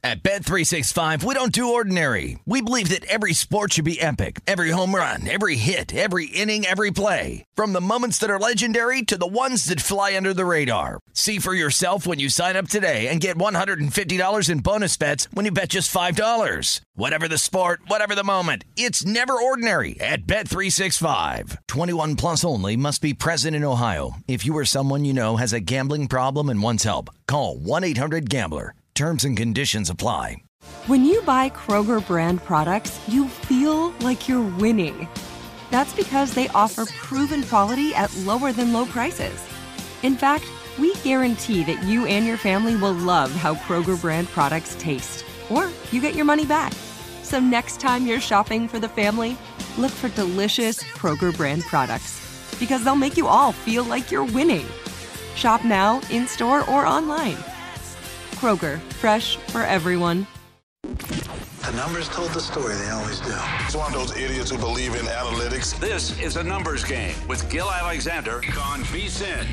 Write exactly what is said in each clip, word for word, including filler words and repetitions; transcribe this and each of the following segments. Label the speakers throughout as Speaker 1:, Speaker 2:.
Speaker 1: At Bet three sixty-five, we don't do ordinary. We believe that every sport should be epic. Every home run, every hit, every inning, every play. From the moments that are legendary to the ones that fly under the radar. See for yourself when you sign up today and get one hundred fifty dollars in bonus bets when you bet just five dollars. Whatever the sport, whatever the moment, it's never ordinary at Bet three sixty-five. twenty-one plus only. Must be present in Ohio. If you or someone you know has a gambling problem and wants help, call one eight hundred gambler. Terms and conditions apply.
Speaker 2: When you buy Kroger brand products, you feel like you're winning. That's because they offer proven quality at lower than low prices. In fact, we guarantee that you and your family will love how Kroger brand products taste, or you get your money back. So next time you're shopping for the family, look for delicious Kroger brand products, because they'll make you all feel like you're winning. Shop now, in-store, or online. Kroger, fresh for everyone.
Speaker 3: The numbers told the story, they always do.
Speaker 4: It's one of those idiots who believe in analytics.
Speaker 5: This is a numbers game with Gil Alexander on VSiN.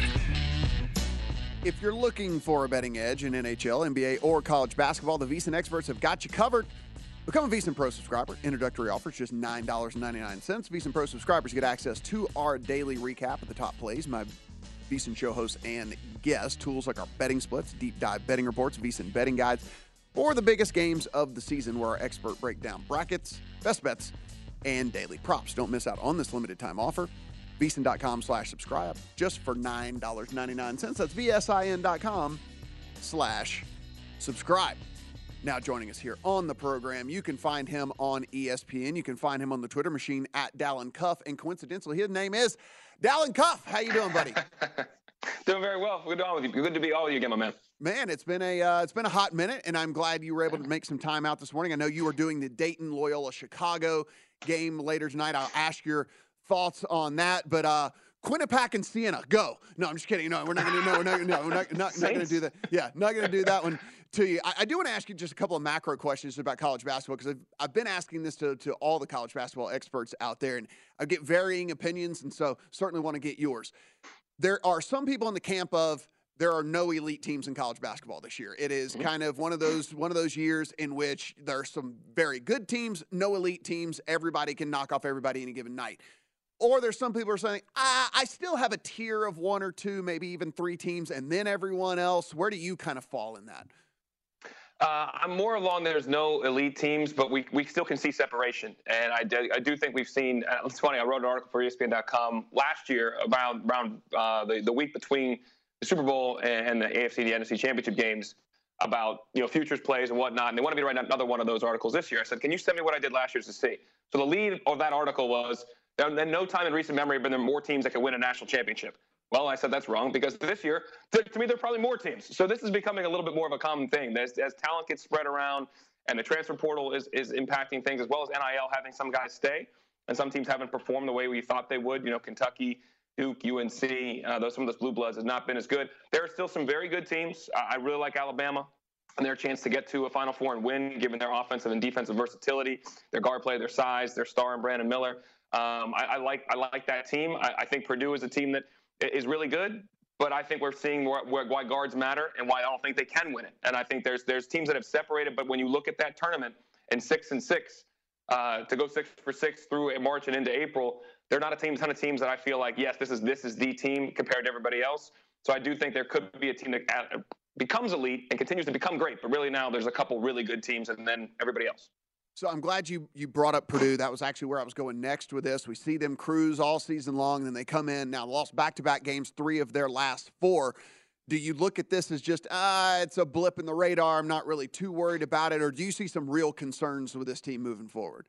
Speaker 6: If you're looking for a betting edge in N H L, N B A, or college basketball, the VSiN experts have got you covered. Become a VSiN Pro subscriber. Introductory offer is just nine dollars and ninety-nine cents. VSiN Pro subscribers get access to our daily recap of the top plays, my VSiN show hosts and guests, tools like our betting splits, deep dive betting reports, VSiN betting guides, or the biggest games of the season where our expert break down brackets, best bets, and daily props. Don't miss out on this limited time offer. VSiN.com slash subscribe just for nine dollars and ninety-nine cents. That's VSIN.com slash subscribe. Now joining us here on the program, you can find him on E S P N. You can find him on the Twitter machine at Dallin Cuff. And coincidentally, his name is Dallin Cuff. How you doing, buddy?
Speaker 7: Doing very well. Good to be on with you. Good to be all with you again, my man.
Speaker 6: Man, it's been a uh, it's been a hot minute, and I'm glad you were able to make some time out this morning. I know you were doing the Dayton Loyola Chicago game later tonight. I'll ask your thoughts on that, but uh, Quinnipiac and Siena, go. No, I'm just kidding. No, we're not going to. No, we're not. No, we're not. Not, not going to do that. Yeah, not going to do that one to you. I, I do want to ask you just a couple of macro questions about college basketball, because I've, I've been asking this to, to all the college basketball experts out there, and I get varying opinions, and so certainly want to get yours. There are some people in the camp of there are no elite teams in college basketball this year. It is kind of one of those one of those years in which there are some very good teams, no elite teams. Everybody can knock off everybody any given night. Or there's some people who are saying, ah, I still have a tier of one or two, maybe even three teams, and then everyone else. Where do you kind of fall in that?
Speaker 7: Uh, I'm more along there's no elite teams, but we, we still can see separation. And I do, I do think we've seen, uh, it's funny, I wrote an article for E S P N dot com last year around, around uh, the, the week between the Super Bowl and the A F C and the N F C championship games about, you know, futures plays and whatnot. And they wanted me to write another one of those articles this year. I said, can you send me what I did last year to see? So the lead of that article was, then no time in recent memory have been there more teams that could win a national championship. Well, I said that's wrong, because this year, to, to me, there are probably more teams. So this is becoming a little bit more of a common thing. As, as talent gets spread around and the transfer portal is, is impacting things, as well as N I L having some guys stay, and some teams haven't performed the way we thought they would. You know, Kentucky, Duke, U N C, uh, those some of those blue bloods has not been as good. There are still some very good teams. Uh, I really like Alabama and their chance to get to a Final Four and win, given their offensive and defensive versatility, their guard play, their size, their star and Brandon Miller. Um, I, I like I like that team. I, I think Purdue is a team that is really good, but I think we're seeing where, where, why guards matter and why I don't think they can win it. And I think there's there's teams that have separated, but when you look at that tournament and six and six uh, to go six for six through March and into April, they're not a team, ton of teams that I feel like, yes, this is this is the team compared to everybody else. So I do think there could be a team that becomes elite and continues to become great, but really now there's a couple really good teams and then everybody else.
Speaker 6: So I'm glad you you brought up Purdue. That was actually where I was going next with this. We see them cruise all season long, and then they come in, now lost back-to-back games, three of their last four. Do you look at this as just, ah, it's a blip in the radar, I'm not really too worried about it, or do you see some real concerns with this team moving forward?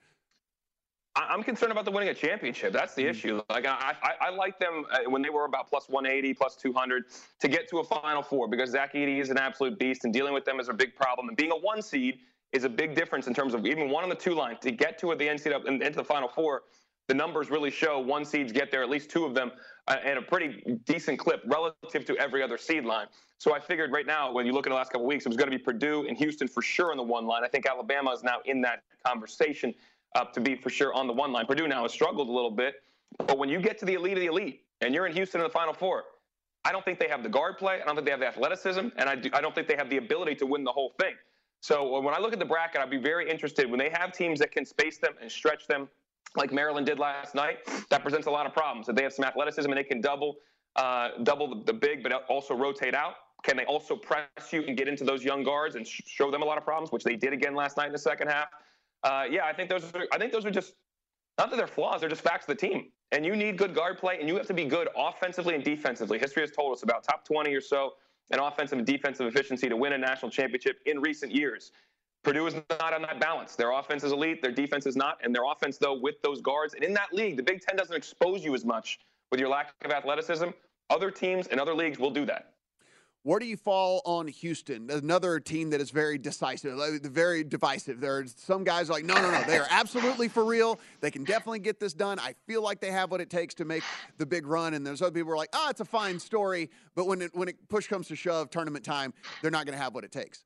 Speaker 7: I'm concerned about them winning a championship. That's the mm-hmm. issue. Like I, I, I like them uh, when they were about plus one eighty, plus two hundred to get to a Final Four, because Zach Edey is an absolute beast, and dealing with them is a big problem. And being a one seed is a big difference in terms of even one on the two line to get to the N C double A into the Final Four. The numbers really show one seeds get there, at least two of them, uh, at a pretty decent clip relative to every other seed line. So I figured right now, when you look at the last couple of weeks, it was going to be Purdue and Houston for sure on the one line. I think Alabama is now in that conversation uh, to be for sure on the one line. Purdue now has struggled a little bit, but when you get to the elite of the elite and you're in Houston in the Final Four, I don't think they have the guard play. I don't think they have the athleticism, and I, do, I don't think they have the ability to win the whole thing. So when I look at the bracket, I'd be very interested when they have teams that can space them and stretch them, like Maryland did last night. That presents a lot of problems. If they have some athleticism and they can double, uh, double the, the big, but also rotate out. Can they also press you and get into those young guards and sh- show them a lot of problems, which they did again last night in the second half? Uh, yeah, I think those are. I think those are just not that they're flaws; they're just facts of the team. And you need good guard play, and you have to be good offensively and defensively. History has told us about top twenty or so in offensive and defensive efficiency to win a national championship in recent years. Purdue is not on that balance. Their offense is elite, their defense is not, and their offense, though, with those guards. And in that league, the Big Ten doesn't expose you as much with your lack of athleticism. Other teams and other leagues will do that.
Speaker 6: Where do you fall on Houston? Another team that is very decisive, very divisive. There are some guys like, no, no, no, they are absolutely for real. They can definitely get this done. I feel like they have what it takes to make the big run. And there's other people who are like, oh, it's a fine story. But when it, when it push comes to shove, tournament time, they're not going to have what it takes.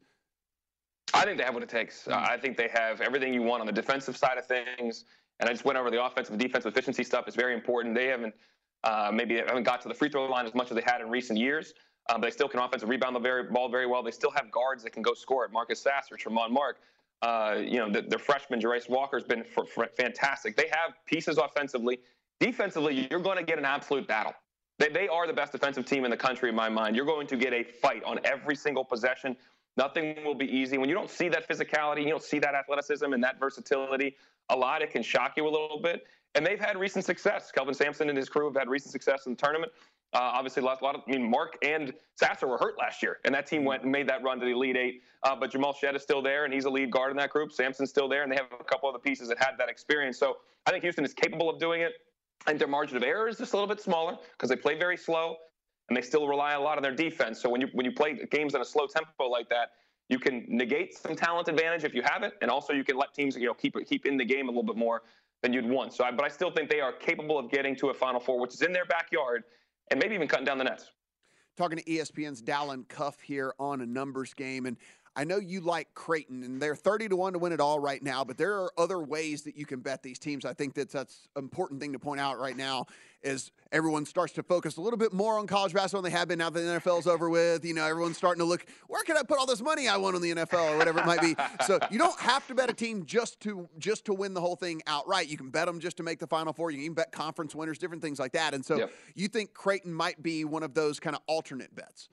Speaker 7: I think they have what it takes. Uh, I think they have everything you want on the defensive side of things. And I just went over the offensive and defensive efficiency stuff. It's very important. They haven't uh, maybe haven't got to the free throw line as much as they had in recent years. Um, but they still can offensive rebound the very, ball very well. They still have guards that can go score it. Marcus Sasser, Tremont Mark. Uh, you know, the, their freshman, Jerace Walker, has been for, for fantastic. They have pieces offensively. Defensively, you're going to get an absolute battle. They, they are the best defensive team in the country, in my mind. You're going to get a fight on every single possession. Nothing will be easy. When you don't see that physicality, you don't see that athleticism and that versatility a lot, it can shock you a little bit. And they've had recent success. Kelvin Sampson and his crew have had recent success in the tournament. Uh, obviously, a lot, a lot of, I mean, Mark and Sasser were hurt last year, and that team went and made that run to the Elite Eight. Uh, but Jamal Shedd is still there, and he's a lead guard in that group. Sampson's still there, and they have a couple other pieces that had that experience. So I think Houston is capable of doing it. I think their margin of error is just a little bit smaller because they play very slow, and they still rely a lot on their defense. So when you when you play games on a slow tempo like that, you can negate some talent advantage if you have it, and also you can let teams, you know, keep keep in the game a little bit more than you'd want. So, I, but I still think they are capable of getting to a Final Four, which is in their backyard, and maybe even cutting down the nets.
Speaker 6: Talking to E S P N's Dallin Cuff here on a numbers game, and I know you like Creighton, and they're thirty to one to win it all right now, but there are other ways that you can bet these teams. I think that that's an important thing to point out right now as everyone starts to focus a little bit more on college basketball than they have been now that the N F L's over with. You know, everyone's starting to look, where can I put all this money I won on the N F L or whatever it might be. So you don't have to bet a team just to just to win the whole thing outright. You can bet them just to make the Final Four. You can even bet conference winners, different things like that. And so yep. you think Creighton might be one of those kind of alternate bets?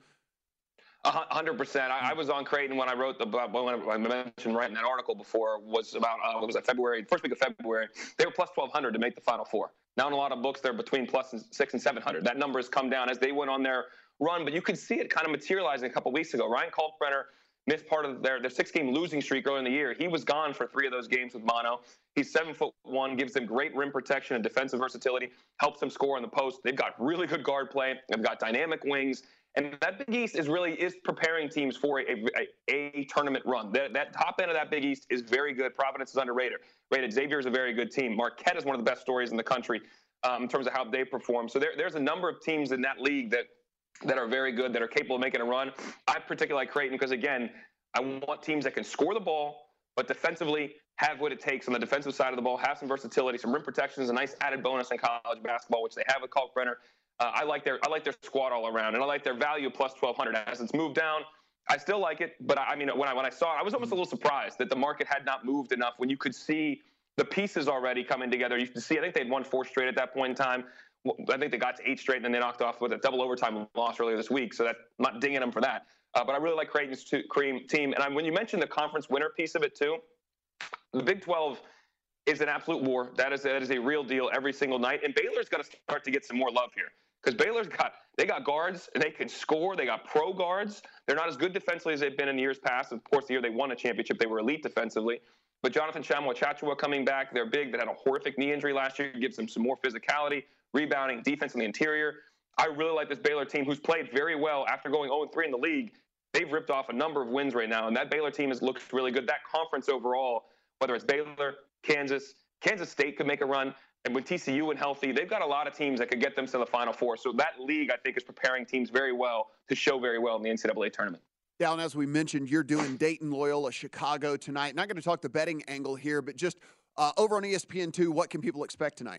Speaker 7: A hundred percent. I was on Creighton when I wrote the, when I mentioned right in that article before was about, uh, what was that, February, first week of February. They were plus twelve hundred to make the Final Four. Now in a lot of books, they're between plus and six and seven hundred. That number has come down as they went on their run, but you could see it kind of materializing a couple weeks ago. Ryan Kalkbrenner missed part of their, their six-game losing streak early in the year. He was gone for three of those games with mono. He's seven foot one, gives them great rim protection and defensive versatility, helps them score in the post. They've got really good guard play. They've got dynamic wings. And that Big East is really is preparing teams for a, a, a tournament run. That, that top end of that Big East is very good. Providence is underrated. Rated. Xavier is a very good team. Marquette is one of the best stories in the country um, in terms of how they perform. So there, there's a number of teams in that league that that are very good, that are capable of making a run. I particularly like Creighton because, again, I want teams that can score the ball, but defensively have what it takes on the defensive side of the ball, have some versatility, some rim protection is a nice added bonus in college basketball, which they have with Kalkbrenner. Uh, I like their I like their squad all around, and I like their value plus twelve hundred as it's moved down. I still like it, but I, I mean, when I when I saw it, I was almost a little surprised that the market had not moved enough. When you could see the pieces already coming together, you could see. I think they'd won four straight at that point in time. I think they got to eight straight, and then they knocked off with a double overtime loss earlier this week. So that I'm not dinging them for that. Uh, but I really like Creighton's to, cream team, and I, when you mentioned the conference winner piece of it too, the Big twelve is an absolute war. That is that is a real deal every single night, and Baylor's got to start to get some more love here. Because Baylor's got, they got guards, and they can score. They got pro guards. They're not as good defensively as they've been in years past. Of course, the year they won a championship, they were elite defensively. But Jonathan Tchamwa coming back, they're big. They had a horrific knee injury last year. Gives them some more physicality, rebounding, defense in the interior. I really like this Baylor team, who's played very well after going oh and three in the league. They've ripped off a number of wins right now, and that Baylor team has looked really good. That conference overall, whether it's Baylor, Kansas, Kansas State could make a run. And with T C U and healthy, they've got a lot of teams that could get them to the Final Four. So that league, I think, is preparing teams very well to show very well in the N C double A tournament.
Speaker 6: Dallin, as we mentioned, you're doing Dayton, Loyola, Chicago tonight. Not going to talk the betting angle here, but just uh, over on E S P N two, what can people expect tonight?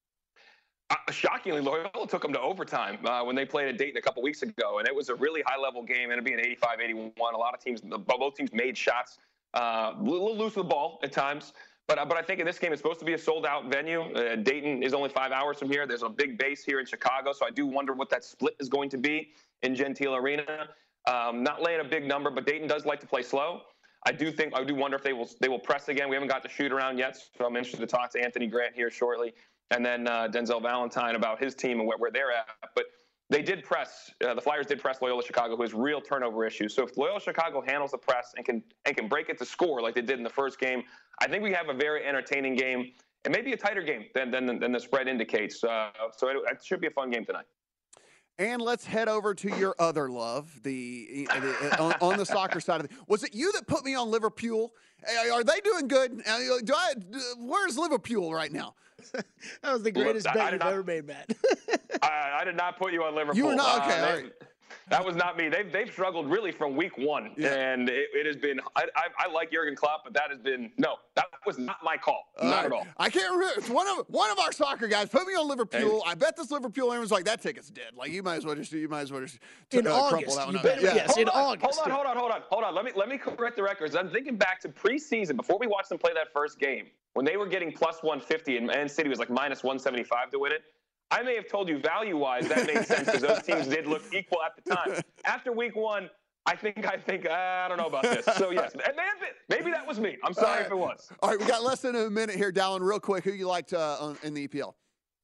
Speaker 7: Uh, shockingly, Loyola took them to overtime uh, when they played at Dayton a couple weeks ago, and it was a really high-level game. It'd be an eighty-five eighty-one. A lot of teams, both teams made shots uh, a little loose with the ball at times. But, uh, but I think in this game, it's supposed to be a sold-out venue. Uh, Dayton is only five hours from here. There's a big base here in Chicago, so I do wonder what that split is going to be in Gentile Arena. Um, not laying a big number, but Dayton does like to play slow. I do think I do wonder if they will they will press again. We haven't got the shoot around yet, so I'm interested to talk to Anthony Grant here shortly, and then uh, Denzel Valentine about his team and where, where they're at. But they did press. Uh, the Flyers did press Loyola Chicago, who has real turnover issues. So if Loyola Chicago handles the press and can and can break it to score like they did in the first game, I think we have a very entertaining game and maybe a tighter game than than, than the spread indicates. Uh, so it, it should be a fun game tonight.
Speaker 6: And let's head over to your other love, the, the on, on the soccer side of it. Was it you that put me on Liverpool? Are they doing good? Do I, where's Liverpool right now?
Speaker 8: That was the greatest
Speaker 7: Look,
Speaker 8: bet you've
Speaker 7: not,
Speaker 8: ever made, Matt.
Speaker 7: I, I did not put you on Liverpool.
Speaker 6: You were not? Okay,
Speaker 7: uh,
Speaker 6: all
Speaker 7: they,
Speaker 6: right.
Speaker 7: That was not me. They've they've struggled really from week one,
Speaker 6: yeah.
Speaker 7: and it, it has been. I, I I like Jurgen Klopp, but that has been no. That was not my call.
Speaker 6: All
Speaker 7: not
Speaker 6: right.
Speaker 7: at all.
Speaker 6: I can't remember. It's one of one of our soccer guys put me on Liverpool. Hey. I bet this Liverpool everyone's like that ticket's dead. Like you might as well just you might as well just t-
Speaker 8: in
Speaker 6: uh,
Speaker 8: August.
Speaker 6: That one
Speaker 8: You
Speaker 6: up.
Speaker 8: bet,
Speaker 6: yeah.
Speaker 8: Yes,
Speaker 7: hold
Speaker 8: in
Speaker 7: on,
Speaker 8: August.
Speaker 7: Hold on, hold on, hold on, hold on. Let me let me correct the records. I'm thinking back to preseason before we watched them play that first game when they were getting plus one fifty and Man City was like minus one seventy-five to win it. I may have told you value-wise that made sense because those teams did look equal at the time. After week one, I think I think uh, I don't know about this. So yes, and maybe, maybe that was me. I'm sorry
Speaker 6: right.
Speaker 7: if it was.
Speaker 6: All right, we got less than a minute here, Dallin. Real quick, who you liked uh, on, in the E P L?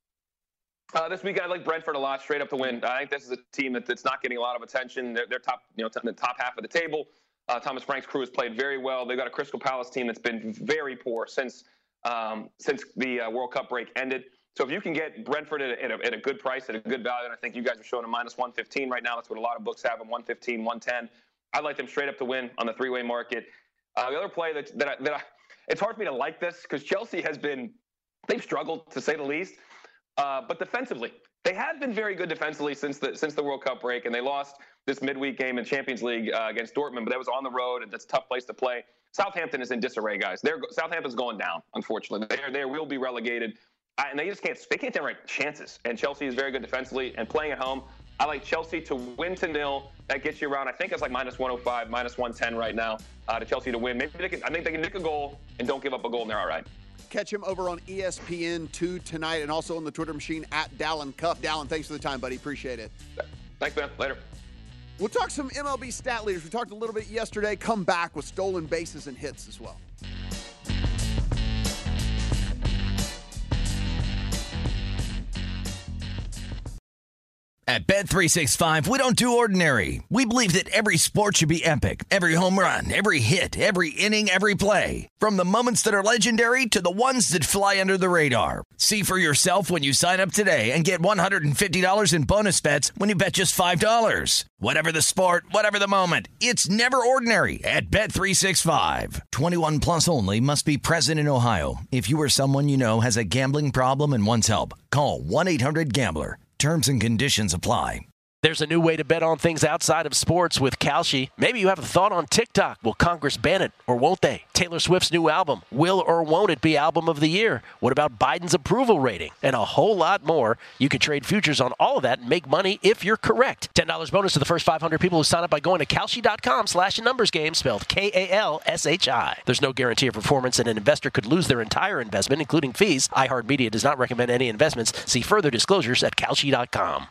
Speaker 7: Uh, this week I like Brentford a lot, straight up to win. I think this is a team that, that's not getting a lot of attention. They're, they're top, you know, t- the top half of the table. Uh, Thomas Frank's crew has played very well. They've got a Crystal Palace team that's been very poor since um, since the uh, World Cup break ended. So if you can get Brentford at a, at, a, at a good price, at a good value, and I think you guys are showing a minus one fifteen right now. That's what a lot of books have them, one fifteen, one ten. I like them straight up to win on the three-way market. Uh, the other play that, that, I, that I, it's hard for me to like this because Chelsea has been, they've struggled to say the least. Uh, but defensively, they have been very good defensively since the since the World Cup break, and they lost this midweek game in Champions League uh, against Dortmund, but that was on the road, and that's a tough place to play. Southampton is in disarray, guys. They're, Southampton's going down, unfortunately. They they will be relegated, uh, and they just can't they can't generate chances. And Chelsea is very good defensively, and playing at home, I like Chelsea to win to nil. That gets you around, I think it's like minus one oh five, minus one ten right now uh, to Chelsea to win. Maybe they can, I think they can nick a goal and don't give up a goal, and they're all right.
Speaker 6: Catch him over on E S P N two tonight and also on the Twitter machine at Dallin Cuff. Dallin, thanks for the time, buddy. Appreciate it.
Speaker 7: Thanks, man. Later.
Speaker 6: We'll talk some M L B stat leaders. We talked a little bit yesterday. Come back with stolen bases and hits as well.
Speaker 1: At Bet three sixty-five, we don't do ordinary. We believe that every sport should be epic. Every home run, every hit, every inning, every play. From the moments that are legendary to the ones that fly under the radar. See for yourself when you sign up today and get one hundred fifty dollars in bonus bets when you bet just five dollars. Whatever the sport, whatever the moment, it's never ordinary at Bet three sixty-five. twenty-one plus only. Must be present in Ohio. If you or someone you know has a gambling problem and wants help, call one eight hundred gambler. Terms and conditions apply.
Speaker 9: There's a new way to bet on things outside of sports with Kalshi. Maybe you have a thought on TikTok. Will Congress ban it or won't they? Taylor Swift's new album. Will or won't it be album of the year? What about Biden's approval rating? And a whole lot more. You could trade futures on all of that and make money if you're correct. ten dollars bonus to the first five hundred people who sign up by going to Kalshi.com slash numbers game, spelled K A L S H I. There's no guarantee of performance, and an investor could lose their entire investment, including fees. iHeartMedia does not recommend any investments. See further disclosures at Kalshi dot com.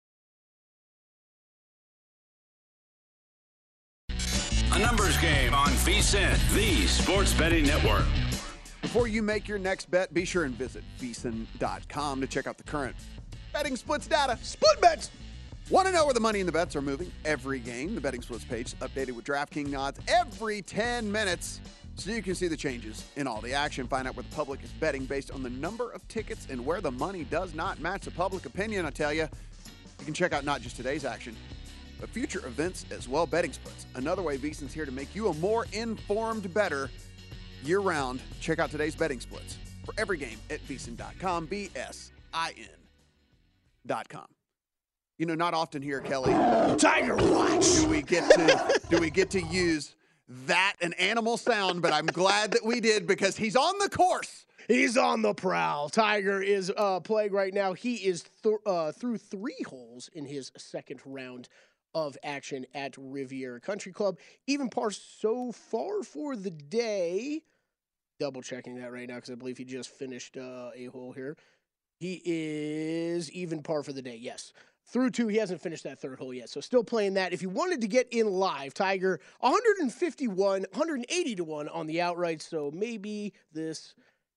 Speaker 5: A numbers game on VSiN, the sports betting network.
Speaker 6: Before you make your next bet, be sure and visit V S I N dot com to check out the current betting splits data. Split bets! Want to know where the money and the bets are moving? Every game, the betting splits page is updated with DraftKings odds every ten minutes so you can see the changes in all the action. Find out where the public is betting based on the number of tickets and where the money does not match the public opinion. I tell you, you can check out not just today's action, but future events as well. Betting splits, another way V S I N's here to make you a more informed bettor year-round. Check out today's betting splits for every game at V S I N dot com, B S I N dot com. You know, not often here, Kelly,
Speaker 8: Tiger Watch.
Speaker 6: do we get to do we get to use that an animal sound, but I'm glad that we did because he's on the course.
Speaker 8: He's on the prowl. Tiger is uh, playing right now. He is th- uh, through three holes in his second round of action at Riviera Country Club. Even par so far for the day. Double checking that right now because I believe he just finished uh, a hole here. He is even par for the day, yes. Through two, he hasn't finished that third hole yet, so still playing that. If you wanted to get in live, Tiger, one fifty-one, one eighty to one on the outright, so maybe this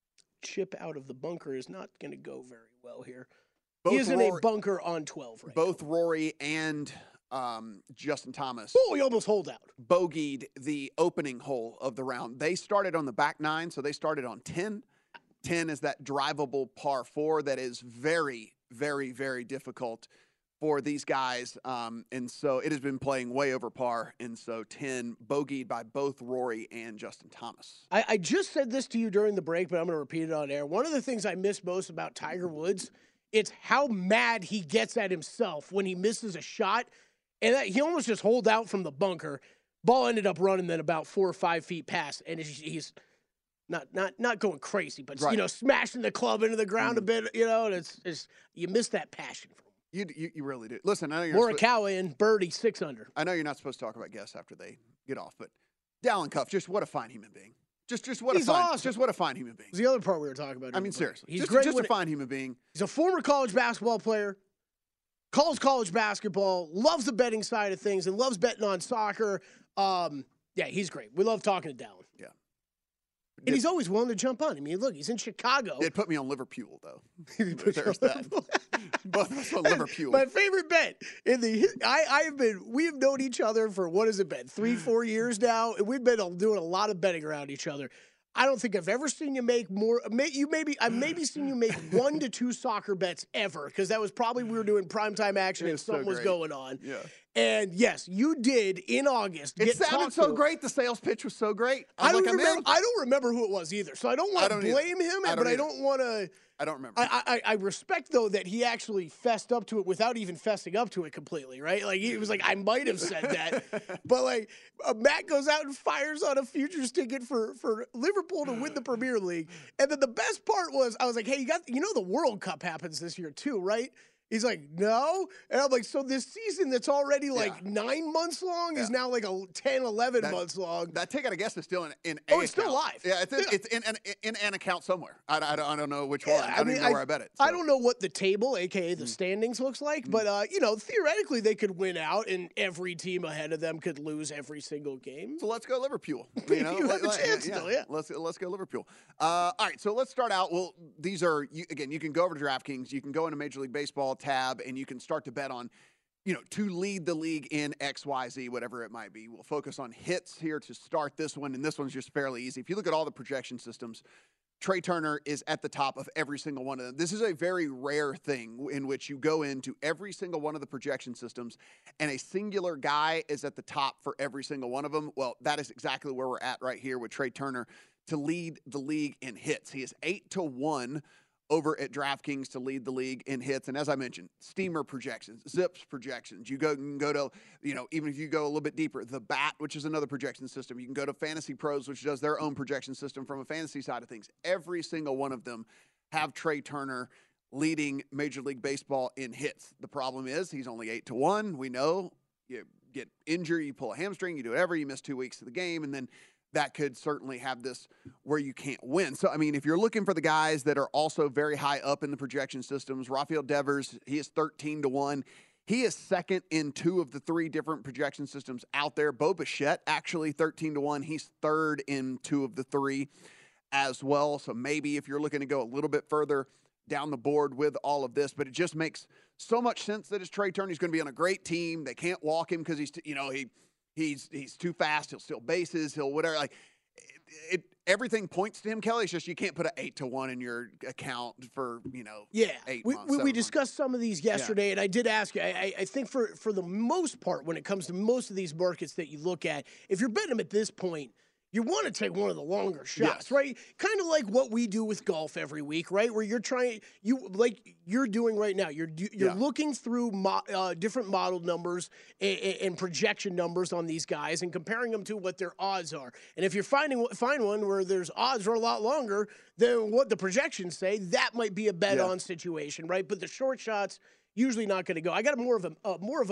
Speaker 8: chip out of the bunker is not going to go very well here.
Speaker 6: Both
Speaker 8: he is
Speaker 6: Rory,
Speaker 8: in a bunker on twelve right
Speaker 6: Both
Speaker 8: now.
Speaker 6: Rory and um, Justin Thomas
Speaker 8: Oh, he almost holed out.
Speaker 6: bogeyed the opening hole of the round. They started on the back nine, so they started on ten. ten is that drivable par four that is very, very, very difficult for these guys. Um, and so it has been playing way over par. And so ten bogeyed by both Rory and Justin Thomas.
Speaker 8: I, I just said this to you during the break, but I'm going to repeat it on air. One of the things I miss most about Tiger Woods, it's how mad he gets at himself when he misses a shot. And that, he almost just holed out from the bunker. Ball ended up running then about four or five feet past. And he's, he's not not not going crazy, but,
Speaker 6: Right.
Speaker 8: you know, smashing the club into the ground mm. a bit, you know, and it's, it's you miss that passion from him.
Speaker 6: You, you you really do. Listen, I know you're not supposed-
Speaker 8: Morikawa in birdie, six under.
Speaker 6: I know you're not supposed to talk about guests after they get off, but Dallin Cuff, just what a fine human being. Just just what
Speaker 8: He's
Speaker 6: a fine,
Speaker 8: awesome.
Speaker 6: Just what a fine human being.
Speaker 8: It's the other part we were talking about.
Speaker 6: I mean, seriously,
Speaker 8: he's
Speaker 6: just,
Speaker 8: great.
Speaker 6: just
Speaker 8: when
Speaker 6: a
Speaker 8: it-
Speaker 6: fine human being.
Speaker 8: He's a former college basketball player, calls college basketball, loves the betting side of things, and loves betting on soccer. Um, yeah, he's great. We love talking to Dallin.
Speaker 6: Yeah.
Speaker 8: And he's always willing to jump on. I mean, look, he's in Chicago.
Speaker 6: It put me on Liverpool, though.
Speaker 8: Put you
Speaker 6: There's
Speaker 8: on
Speaker 6: that. Both of us on Liverpool.
Speaker 8: My favorite bet in the I I have been we have known each other for what has it been three four years now, and we've been doing a lot of betting around each other. I don't think I've ever seen you make more. May, you maybe I've maybe seen you make one to two soccer bets ever because that was probably we were doing primetime action and something
Speaker 6: so
Speaker 8: was
Speaker 6: great.
Speaker 8: going on.
Speaker 6: Yeah.
Speaker 8: And yes, you did in August.
Speaker 6: It
Speaker 8: get
Speaker 6: sounded
Speaker 8: talked
Speaker 6: so
Speaker 8: to.
Speaker 6: great. The sales pitch was so great. I,
Speaker 8: I
Speaker 6: was
Speaker 8: don't
Speaker 6: like, I'm
Speaker 8: remember.
Speaker 6: in.
Speaker 8: I don't remember who it was either, so I don't want
Speaker 6: I
Speaker 8: to
Speaker 6: don't either.
Speaker 8: blame him.
Speaker 6: I don't
Speaker 8: but I
Speaker 6: either.
Speaker 8: don't want to.
Speaker 6: I don't remember.
Speaker 8: I, I, I respect, though, that he actually fessed up to it without even fessing up to it completely, right? Like, he was like, I might have said that. But, like, uh, Matt goes out and fires on a futures ticket for, for Liverpool to win the Premier League. And then the best part was, I was like, hey, you got, you know the World Cup happens this year, too, right? He's like, no. And I'm like, so this season that's already like
Speaker 6: Yeah.
Speaker 8: nine months long
Speaker 6: Yeah.
Speaker 8: is now like a ten, eleven
Speaker 6: That-
Speaker 8: months long.
Speaker 6: That ticket, I guess, is still in, in
Speaker 8: Oh,
Speaker 6: a
Speaker 8: it's still
Speaker 6: account.
Speaker 8: live.
Speaker 6: Yeah, it's in,
Speaker 8: Yeah.
Speaker 6: it's in, in, in an account somewhere. I, I, don't, I don't know which one.
Speaker 8: Yeah,
Speaker 6: I don't even know where I bet it.
Speaker 8: I
Speaker 6: so.
Speaker 8: don't know what the table, a k a the
Speaker 6: Mm.
Speaker 8: standings, looks like, but, uh, you know, theoretically they could win out and every team ahead of them could lose every single game.
Speaker 6: So let's go Liverpool. You, know?
Speaker 8: You have a
Speaker 6: Let-
Speaker 8: chance still, yeah.
Speaker 6: Let's let's go Liverpool. Uh, all right, so let's start out. Well, these are you, again. You can go over to DraftKings. You can go into Major League Baseball tab, and you can start to bet on, you know, to lead the league in X, Y, Z, whatever it might be. We'll focus on hits here to start this one, and this one's just fairly easy. If you look at all the projection systems, Trey Turner is at the top of every single one of them. This is a very rare thing in which you go into every single one of the projection systems and a singular guy is at the top for every single one of them. Well, that is exactly where we're at right here with Trey Turner to lead the league in hits. He is eight to one over at DraftKings to lead the league in hits. And as I mentioned, Steamer projections, Zips projections. You go, you can go to, you know, even if you go a little bit deeper, the Bat, which is another projection system. You can go to Fantasy Pros, which does their own projection system from a fantasy side of things. Every single one of them have Trey Turner leading Major League Baseball in hits. The problem is he's only eight to one. We know you get injured, you pull a hamstring, you do whatever, you miss two weeks of the game, and then that could certainly have this where you can't win. So, I mean, if you're looking for the guys that are also very high up in the projection systems, Rafael Devers, he is thirteen to one. He is second in two of the three different projection systems out there. Bo Bichette, actually thirteen to one. He's third in two of the three as well. So maybe if you're looking to go a little bit further down the board with all of this, but it just makes so much sense that it's Trey Turner. He's going to be on a great team. They can't walk him because he's, you know, he, He's he's too fast. He'll steal bases. He'll whatever. Like it, it, everything points to him. Kelly, it's just you can't put an eight to one in your account for you know.
Speaker 8: Yeah,
Speaker 6: eight
Speaker 8: we,
Speaker 6: months,
Speaker 8: we,
Speaker 6: seven
Speaker 8: we
Speaker 6: months.
Speaker 8: discussed some of these yesterday, yeah. and I did ask you. I, I think for for the most part, when it comes to most of these markets that you look at, if you're betting them at this point, you want to take one of the longer shots,
Speaker 6: Yes.
Speaker 8: right? Kind of like what we do with golf every week, right? Where you're trying, you like you're doing right now. You're you're
Speaker 6: Yeah.
Speaker 8: looking through mo, uh, different model numbers and, and projection numbers on these guys and comparing them to what their odds are. And if you're finding find one where there's odds are a lot longer than what the projections say, that might be a bet
Speaker 6: Yeah.
Speaker 8: on situation, right? But the short shots usually not going to go. I got a more of a uh, more of a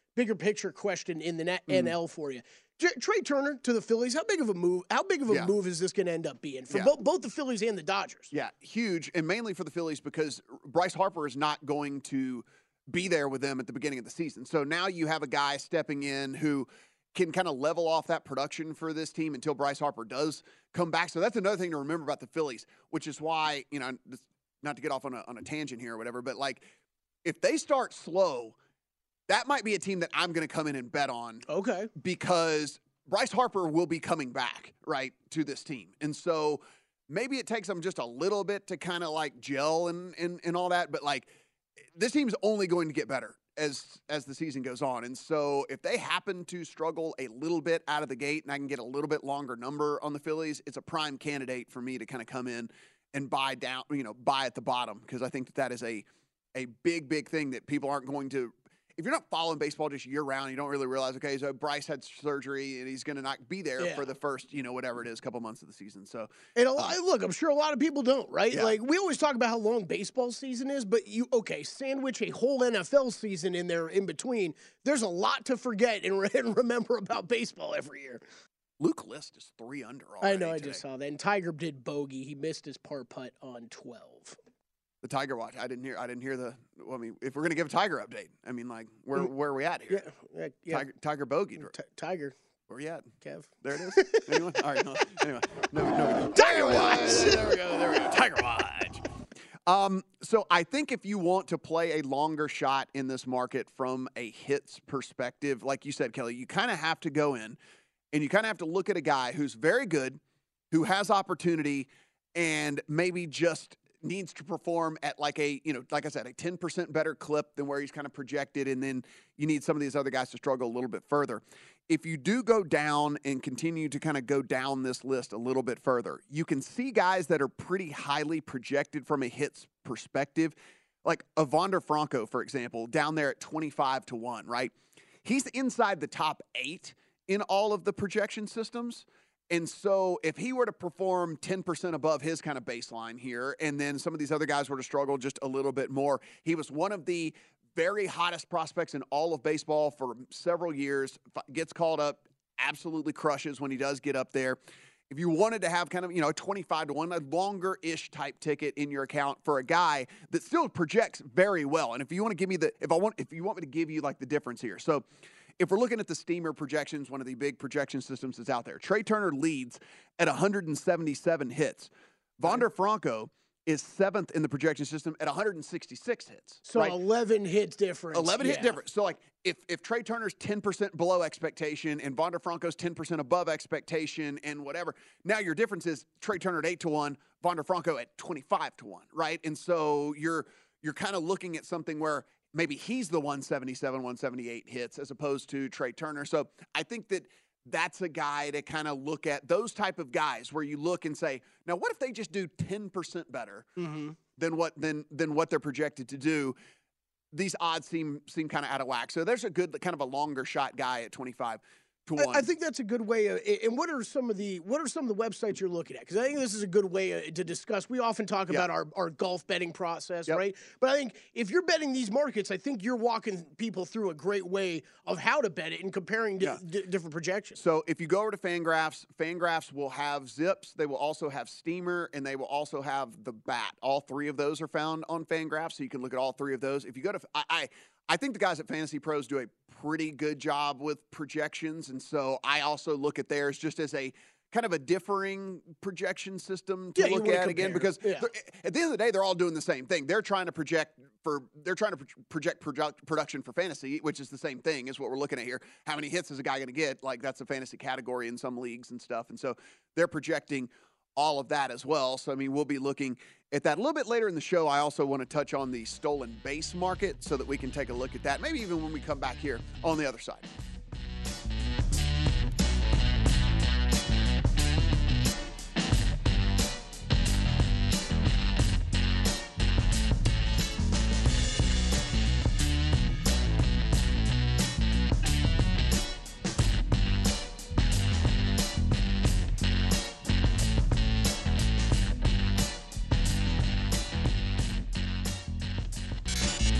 Speaker 8: bigger picture question in the
Speaker 6: Mm.
Speaker 8: N L for you. J- Trey Turner to the Phillies. How big of a move? How big of a
Speaker 6: Yeah.
Speaker 8: move is this going to end up being for
Speaker 6: Yeah.
Speaker 8: both both the Phillies and the Dodgers?
Speaker 6: Yeah, huge, and mainly for the Phillies because Bryce Harper is not going to be there with them at the beginning of the season. So now you have a guy stepping in who can kind of level off that production for this team until Bryce Harper does come back. So that's another thing to remember about the Phillies, which is why, you know, this, not to get off on a, on a tangent here or whatever, but like if they start slow, that might be a team that I'm going to come in and bet on.
Speaker 8: Okay.
Speaker 6: Because Bryce Harper will be coming back, right, to this team. And so maybe it takes them just a little bit to kind of like gel and, and, and all that, but like this team's only going to get better as as the season goes on. And so if they happen to struggle a little bit out of the gate and I can get a little bit longer number on the Phillies, it's a prime candidate for me to kind of come in and buy down, you know, buy at the bottom because I think that that is a a big, big thing that people aren't going to. If you're not following baseball just year round, you don't really realize, okay, so Bryce had surgery and he's going to not be there
Speaker 8: Yeah.
Speaker 6: for the first, you know, whatever it is, couple months of the season. So,
Speaker 8: And a lot, look, I'm sure a lot of people don't, right?
Speaker 6: Yeah.
Speaker 8: Like we always talk about how long baseball season is, but you okay, sandwich a whole N F L season in there in between. There's a lot to forget and, re- and remember about baseball every year.
Speaker 6: Luke List is three under
Speaker 8: I
Speaker 6: already
Speaker 8: know, I
Speaker 6: today.
Speaker 8: just saw that. And Tiger did bogey. He missed his par putt on twelve.
Speaker 6: The Tiger Watch. I didn't hear. I didn't hear the. Well, I mean, if we're gonna give a Tiger update, I mean, like, where where are we at here?
Speaker 8: Yeah, yeah, yeah.
Speaker 6: Tiger, Tiger bogey.
Speaker 8: T- Tiger,
Speaker 6: Where we at?
Speaker 8: Kev.
Speaker 6: There it is. Anyone? All right. No, anyway, no, no. Tiger Watch. There we go. There we go. Tiger Watch. Um. So I think if you want to play a longer shot in this market from a hits perspective, like you said, Kelly, you kind of have to go in, and you kind of have to look at a guy who's very good, who has opportunity, and maybe just needs to perform at like a, you know, like I said, a ten percent better clip than where he's kind of projected. And then you need some of these other guys to struggle a little bit further. If you do go down and continue to kind of go down this list a little bit further, you can see guys that are pretty highly projected from a hits perspective, like Evander Franco, for example, down there at twenty-five to one, right? He's inside the top eight in all of the projection systems. And so if he were to perform ten percent above his kind of baseline here, and then some of these other guys were to struggle just a little bit more, he was one of the very hottest prospects in all of baseball for several years, gets called up, absolutely crushes when he does get up there. If you wanted to have kind of, you know, a twenty-five to one, a longer-ish type ticket in your account for a guy that still projects very well. And if you want to give me the, if I want, if you want me to give you like the difference here. So if we're looking at the Steamer projections, one of the big projection systems that's out there, Trey Turner leads at one hundred seventy-seven hits. Wander Franco is seventh in the projection system at one hundred sixty-six hits.
Speaker 8: So
Speaker 6: right?
Speaker 8: eleven hits difference.
Speaker 6: eleven
Speaker 8: yeah.
Speaker 6: hit difference. So like if if Trey Turner's ten percent below expectation and Wander Franco's ten percent above expectation and whatever, now your difference is Trey Turner at eight to one, Wander Franco at twenty-five to one, right? And so you're you're kind of looking at something where maybe he's the one seventy-seven, one seventy-eight hits as opposed to Trey Turner. So I think that that's a guy to kind of look at, those type of guys where you look and say, now what if they just do ten percent better
Speaker 8: mm-hmm.
Speaker 6: than what than than what they're projected to do? These odds seem seem kind of out of whack. So there's a good kind of a longer shot guy at twenty-five to one.
Speaker 8: I, I think that's a good way. Of, and what are some of the what are some of the websites you're looking at? Because I think this is a good way to discuss. We often talk
Speaker 6: Yep.
Speaker 8: about our, our golf betting process,
Speaker 6: Yep.
Speaker 8: right? But I think if you're betting these markets, I think you're walking people through a great way of how to bet it and comparing di-
Speaker 6: Yeah.
Speaker 8: di- different projections.
Speaker 6: So if you go over to Fangraphs, Fangraphs will have Zips, they will also have Steamer, and they will also have the Bat. All three of those are found on Fangraphs, so you can look at all three of those. If you go to, I, I, I think the guys at Fantasy Pros do a pretty good job with projections, and so I also look at theirs just as a kind of a differing projection system to
Speaker 8: Yeah, you
Speaker 6: look
Speaker 8: wanna
Speaker 6: at again,
Speaker 8: compare.
Speaker 6: because
Speaker 8: Yeah.
Speaker 6: they're- at the end of the day, they're all doing the same thing. They're trying to project for they're trying to pro- project product, production for fantasy, which is the same thing as what we're looking at here. How many hits is a guy going to get? Like that's a fantasy category in some leagues and stuff, and so they're projecting all of that as well. So I mean, we'll be looking at that a little bit later in the show. I also want to touch on the stolen base market so that we can take a look at that, maybe even when we come back here on the other side.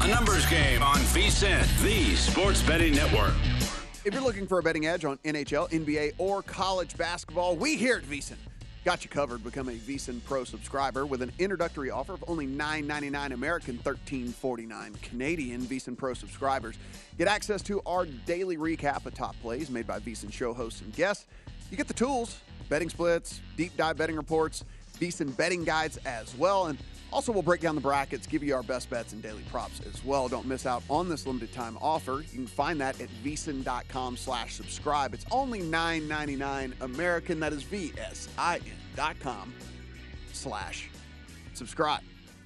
Speaker 5: A numbers game on VSiN, the Sports Betting Network.
Speaker 6: If you're looking for a betting edge on N H L, N B A, or college basketball, we here at VSiN got you covered. Become a VSiN Pro subscriber with an introductory offer of only nine ninety-nine American, thirteen forty-nine Canadian. VSiN Pro subscribers get access to our daily recap of top plays made by VSiN show hosts and guests. You get the tools, betting splits, deep dive betting reports, VSiN betting guides as well, and also, we'll break down the brackets, give you our best bets and daily props as well. Don't miss out on this limited time offer. You can find that at VSiN.com slash subscribe. It's only nine ninety-nine American. That is V S I N dot com slash subscribe.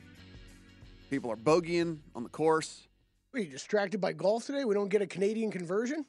Speaker 6: People are bogeying on the course.
Speaker 8: Are you distracted by golf today? We don't get a Canadian conversion?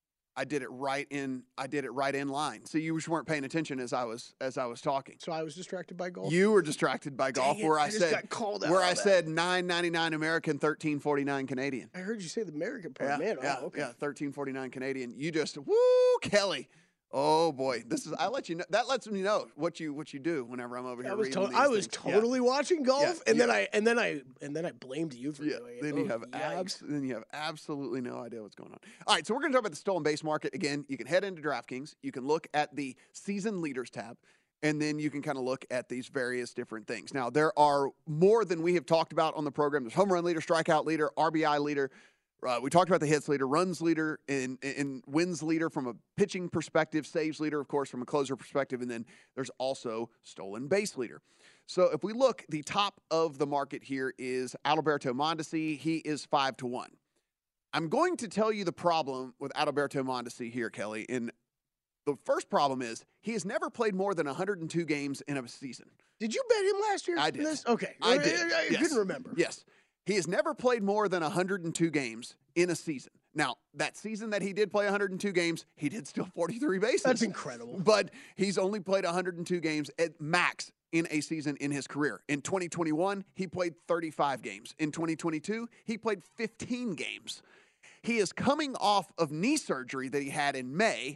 Speaker 6: I did it right in. I did it right in line. So you just weren't paying attention as I was as I was talking.
Speaker 8: So I was distracted by golf.
Speaker 6: You were distracted by golf,
Speaker 8: Dang it,
Speaker 6: where I,
Speaker 8: I just
Speaker 6: said
Speaker 8: got called out
Speaker 6: where
Speaker 8: on
Speaker 6: I
Speaker 8: that.
Speaker 6: said nine ninety-nine American, thirteen forty-nine Canadian.
Speaker 8: I heard you say the American part,
Speaker 6: Yeah,
Speaker 8: man.
Speaker 6: yeah,
Speaker 8: oh, okay.
Speaker 6: yeah, thirteen forty-nine Canadian. You just woo, Kelly. Oh boy, this is. I let you know. That lets me know what you what you do whenever I'm over here
Speaker 8: I was,
Speaker 6: reading
Speaker 8: to-
Speaker 6: these
Speaker 8: I was
Speaker 6: things. Yeah.
Speaker 8: totally watching golf,
Speaker 6: Yeah,
Speaker 8: and
Speaker 6: yeah.
Speaker 8: then I and then I and then I blamed you for
Speaker 6: Yeah,
Speaker 8: doing it.
Speaker 6: then
Speaker 8: Oh,
Speaker 6: you have
Speaker 8: yikes.
Speaker 6: abs- then you have absolutely no idea what's going on. All right, so we're going to talk about the stolen base market again. You can head into DraftKings. You can look at the season leaders tab, and then you can kind of look at these various different things. Now, there are more than we have talked about on the program. There's home run leader, strikeout leader, R B I leader. Uh, we talked about the hits leader, runs leader, and, and wins leader from a pitching perspective, saves leader, of course, from a closer perspective, and then there's also stolen base leader. So if we look, the top of the market here is Adalberto Mondesi. He is five to one. I'm going to tell you the problem with Adalberto Mondesi here, Kelly. And the first problem is he has never played more than one hundred two games in a season.
Speaker 8: Did you bet him last year?
Speaker 6: I
Speaker 8: in
Speaker 6: did.
Speaker 8: This? Okay.
Speaker 6: I did.
Speaker 8: I, I
Speaker 6: Yes.
Speaker 8: couldn't remember.
Speaker 6: Yes. He has never played more than one hundred two games in a season. Now, that season that he did play one hundred two games, he did steal forty-three bases.
Speaker 8: That's incredible.
Speaker 6: But he's only played one hundred two games at max in a season in his career. In twenty twenty-one, he played thirty-five games. In twenty twenty-two, he played fifteen games. He is coming off of knee surgery that he had in May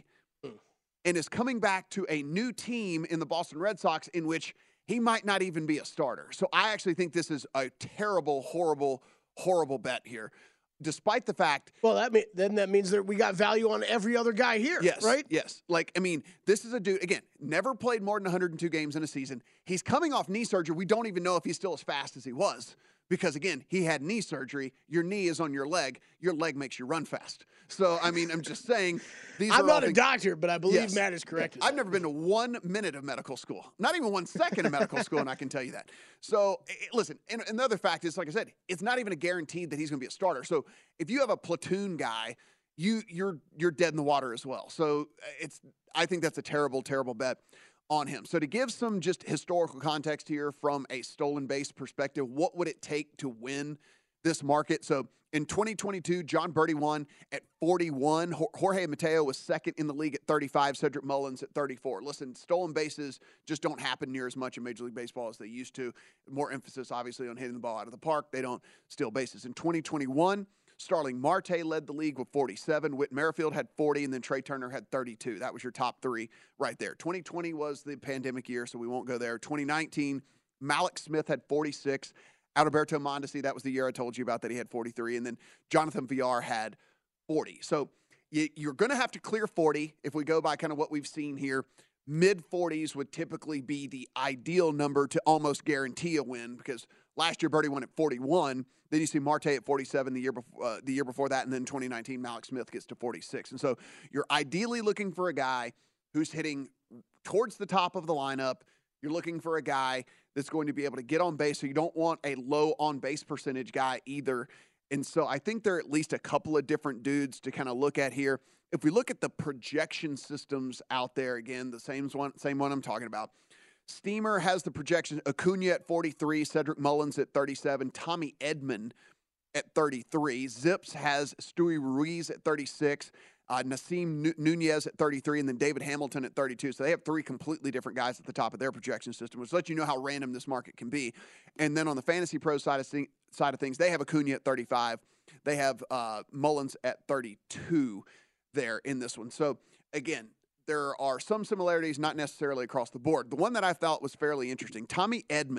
Speaker 6: and is coming back to a new team in the Boston Red Sox in which he might not even be a starter. So I actually think this is a terrible, horrible, horrible bet here, despite the fact.
Speaker 8: Well, that mean, then that means that we got value on every other guy here,
Speaker 6: Yes,
Speaker 8: right?
Speaker 6: Yes. Like, I mean, this is a dude, again, never played more than one hundred two games in a season. He's coming off knee surgery. We don't even know if he's still as fast as he was because, again, he had knee surgery. Your knee is on your leg. Your leg makes you run fast. So, I mean, I'm just saying. These
Speaker 8: I'm
Speaker 6: are
Speaker 8: not
Speaker 6: all
Speaker 8: a
Speaker 6: things-
Speaker 8: doctor, but I believe
Speaker 6: Yes.
Speaker 8: Matt is correct.
Speaker 6: I've never been to one minute of medical school, not even one second of medical school, and I can tell you that. So, i- listen, and another fact is, like I said, it's not even a guaranteed that he's going to be a starter. So, if you have a platoon guy, you you're you're dead in the water as well. So, it's I think that's a terrible, terrible bet on him. So, to give some just historical context here from a stolen base perspective, what would it take to win this market? So, in twenty twenty-two, John Birdie won at forty-one. Jorge Mateo was second in the league at thirty-five. Cedric Mullins at thirty-four. Listen, stolen bases just don't happen near as much in Major League Baseball as they used to. More emphasis, obviously, on hitting the ball out of the park. They don't steal bases. In twenty twenty-one, Starling Marte led the league with forty-seven. Whit Merrifield had forty, and then Trey Turner had thirty-two. That was your top three right there. twenty twenty was the pandemic year, so we won't go there. twenty nineteen, Malik Smith had forty-six. Adalberto Mondesi, that was the year I told you about that he had forty-three. And then Jonathan Villar had forty. So you, you're going to have to clear forty if we go by kind of what we've seen here. Mid forties would typically be the ideal number to almost guarantee a win because last year Birdie won at forty-one. Then you see Marte at forty-seven the year before, uh, the year before that. And then twenty nineteen, Malik Smith gets to forty-six. And so you're ideally looking for a guy who's hitting towards the top of the lineup. You're looking for a guy that's going to be able to get on base. So you don't want a low on base percentage guy either. And so I think there are at least a couple of different dudes to kind of look at here. If we look at the projection systems out there, again, the same one, same one I'm talking about. Steamer has the projection, Acuna at forty-three, Cedric Mullins at thirty-seven, Tommy Edman at thirty-three. Zips has Stewie Ruiz at thirty-six. Uh, Nasim Nunez at thirty-three, and then David Hamilton at thirty-two. So they have three completely different guys at the top of their projection system, which lets you know how random this market can be. And then on the Fantasy Pro side of, thing, side of things, they have Acuna at thirty-five. They have uh, Mullins at thirty-two there in this one. So, again, there are some similarities, not necessarily across the board. The one that I felt was fairly interesting, Tommy Edman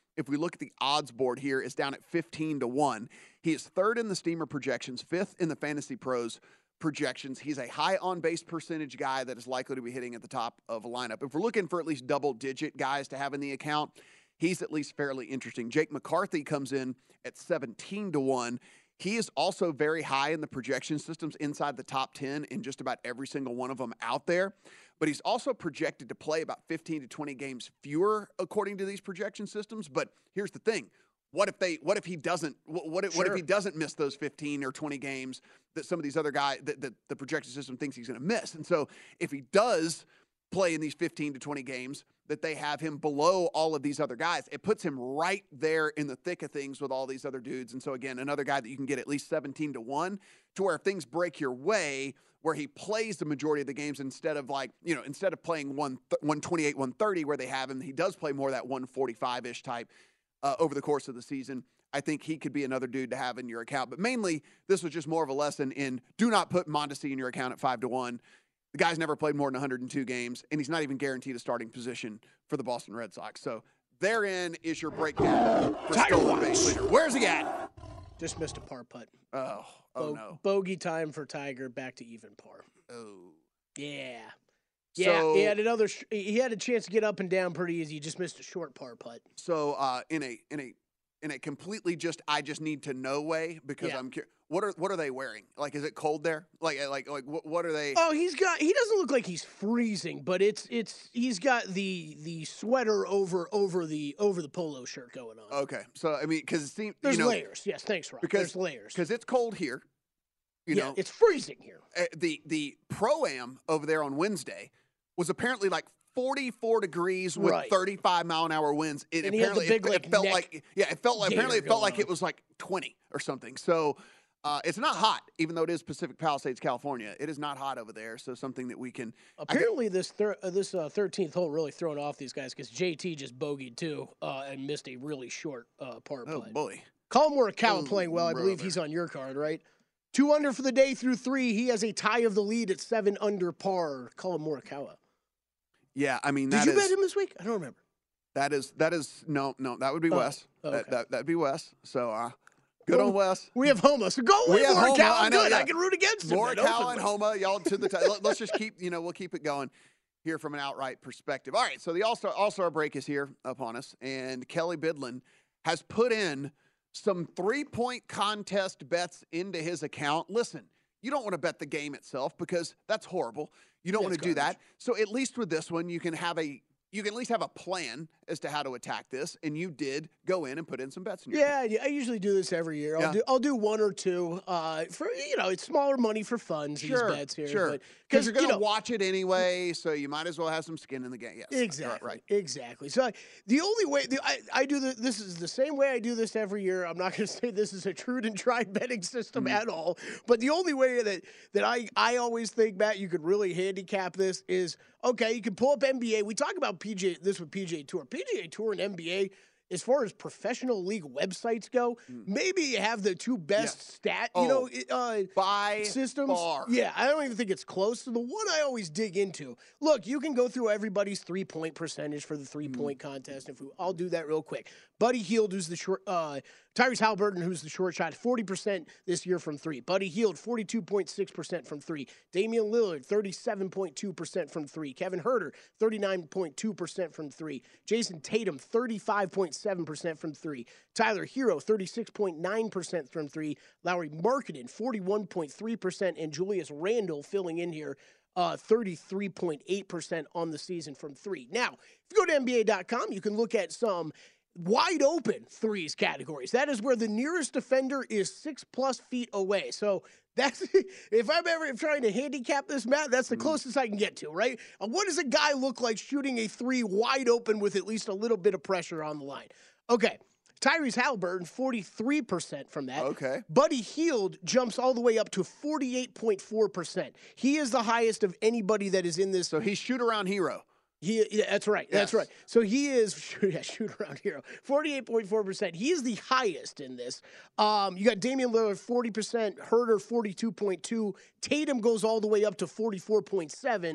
Speaker 6: if we look at the odds board here, is down at fifteen to one. He is third in the Steamer projections, fifth in the Fantasy Pros projections. He's a high on-base percentage guy that is likely to be hitting at the top of a lineup. If we're looking for at least double-digit guys to have in the account, he's at least fairly interesting. Jake McCarthy comes in at seventeen to one. He is also very high in the projection systems, inside the top ten in just about every single one of them out there. But he's also projected to play about fifteen to twenty games fewer according to these projection systems. But here's the thing. What if they? What if he doesn't? What if, sure. what if he doesn't miss those fifteen or twenty games that some of these other guys that, that the projection system thinks he's going to miss? And so if he does play in these fifteen to twenty games, that they have him below all of these other guys, it puts him right there in the thick of things with all these other dudes. And so again, another guy that you can get at least seventeen to one, to where if things break your way, where he plays the majority of the games instead of like, you know, instead of playing one twenty-eight, one thirty where they have him, he does play more of that one forty-five-ish type uh, over the course of the season. I think he could be another dude to have in your account. But mainly, this was just more of a lesson in do not put Mondesi in your account at five to one. The guy's never played more than one hundred two games, and he's not even guaranteed a starting position for the Boston Red Sox. So therein is your breakdown for stolen base leader. Where's he at?
Speaker 8: Just missed a par putt.
Speaker 6: Oh, oh
Speaker 8: Bo-
Speaker 6: no.
Speaker 8: Bogey time for Tiger, back to even par.
Speaker 6: Oh.
Speaker 8: Yeah. Yeah,
Speaker 6: So-
Speaker 8: he had another. Sh- he had a chance to get up and down pretty easy. He just missed a short par putt.
Speaker 6: So uh, in a in a in a completely just I just need to know way because
Speaker 8: Yeah.
Speaker 6: I'm curious. What are what are they wearing? Like, is it cold there? Like like like what, what are they?
Speaker 8: Oh, he's got. He doesn't look like he's freezing, but it's it's. He's got the the sweater over over the over the polo shirt going on.
Speaker 6: Okay, so I mean, because it seems
Speaker 8: There's
Speaker 6: you know,
Speaker 8: layers. Yes, thanks, Rob.
Speaker 6: because
Speaker 8: There's layers.
Speaker 6: because it's cold here. You
Speaker 8: yeah,
Speaker 6: know,
Speaker 8: it's freezing here.
Speaker 6: uh, the the pro-am over there on Wednesday was apparently like forty-four degrees with
Speaker 8: Right.
Speaker 6: thirty-five mile an hour winds. It
Speaker 8: And he had the
Speaker 6: apparently
Speaker 8: big,
Speaker 6: it,
Speaker 8: like,
Speaker 6: it felt
Speaker 8: neck
Speaker 6: like yeah, it felt like apparently it
Speaker 8: gator
Speaker 6: felt like
Speaker 8: going
Speaker 6: it was like twenty or something. So uh, it's not hot, even though it is Pacific Palisades, California. It is not hot over there. So something that we can I think-
Speaker 8: Apparently, this thir- uh, this uh, thirteenth hole really throwing off these guys because J T just bogeyed too uh, and missed a really short uh, par
Speaker 6: oh
Speaker 8: putt.
Speaker 6: boy.
Speaker 8: Colin Morikawa
Speaker 6: Oh,
Speaker 8: playing well. I believe
Speaker 6: brother.
Speaker 8: he's on your card, right? Two under for the day through three. He has a tie of the lead at seven under par. Colin Morikawa.
Speaker 6: Yeah, I mean
Speaker 8: Did
Speaker 6: that
Speaker 8: you
Speaker 6: is
Speaker 8: bet him this week? I don't remember.
Speaker 6: that is that is no no that would be
Speaker 8: Oh,
Speaker 6: Wes.
Speaker 8: oh,
Speaker 6: That,
Speaker 8: okay.
Speaker 6: that that'd be Wes. So uh, good
Speaker 8: Well,
Speaker 6: on Wes.
Speaker 8: We have Homa, so go
Speaker 6: We
Speaker 8: with
Speaker 6: have Homa,
Speaker 8: Morikawa.
Speaker 6: I know,
Speaker 8: Good.
Speaker 6: yeah.
Speaker 8: I can root against him. then,
Speaker 6: Morikawa and
Speaker 8: openly.
Speaker 6: Homa, y'all to the t- let- let's just keep you know we'll keep it going here from an outright perspective. All right, so the All Star All Star break is here upon us, and Kelly Bidlin has put in some three point contest bets into his account. Listen, you don't want to bet the game itself because that's horrible. You don't
Speaker 8: Yeah,
Speaker 6: want
Speaker 8: it's
Speaker 6: to do that.
Speaker 8: garbage.
Speaker 6: So at least with this one, you can have a you can at least have a plan as to how to attack this, and you did go in and put in some bets. In your
Speaker 8: Yeah, yeah, I usually do this every year. I'll
Speaker 6: Yeah.
Speaker 8: do I'll do one or two uh, for you know it's smaller money for funds.
Speaker 6: Sure,
Speaker 8: these bets here,
Speaker 6: sure.
Speaker 8: but
Speaker 6: Because you're going to
Speaker 8: you know,
Speaker 6: watch it anyway, so you might as well have some skin in the game. Yes,
Speaker 8: Exactly.
Speaker 6: right.
Speaker 8: Exactly. So I- the only way the, I, I do the, this is the same way I do this every year. I'm not going to say this is a true and tried betting system
Speaker 6: Mm-hmm.
Speaker 8: at all, but the only way that that I I always think, Matt, you could really handicap this is okay. You can pull up N B A. We talk about P G A this with P G A Tour, P G A Tour and N B A. As far as professional league websites go, maybe you have the two best
Speaker 6: Yes.
Speaker 8: stat, you
Speaker 6: Oh,
Speaker 8: know, it, uh,
Speaker 6: by
Speaker 8: systems.
Speaker 6: far.
Speaker 8: Yeah, I don't even think it's close to the one I always dig into. Look, you can go through everybody's three point percentage for the three point
Speaker 6: Mm-hmm.
Speaker 8: contest. If we, I'll do that real quick. Buddy Hield, who's the short, uh, Tyrese Halliburton, who's the short shot, forty percent this year from three. Buddy Hield, forty-two point six percent from three. Damian Lillard, thirty-seven point two percent from three. Kevin Huerter, thirty-nine point two percent from three. Jason Tatum, thirty-five point seven percent from three. Tyler Hero, thirty-six point nine percent from three. Lowry Markkanen, forty-one point three percent. And Julius Randle filling in here, uh, thirty-three point eight percent on the season from three. Now, if you go to N B A dot com, you can look at some wide open threes categories. That is where the nearest defender is six plus feet away. So that's if I'm ever trying to handicap this, Matt, that's the closest I can get to, right? Uh, what does a guy look like shooting a three wide open with at least a little bit of pressure on the line? Okay. Tyrese Halliburton, forty-three percent from that.
Speaker 6: Okay.
Speaker 8: Buddy Hield jumps all the way up to forty-eight point four percent. He is the highest of anybody that is in this.
Speaker 6: So he's shoot around hero.
Speaker 8: He, yeah, that's right. That's
Speaker 6: Yes.
Speaker 8: right. So he is yeah, shoot around hero, forty-eight point four percent. He is the highest in this. Um, you got Damian Lillard, forty percent. Herter, forty-two point two. Tatum goes all the way up to forty-four point seven.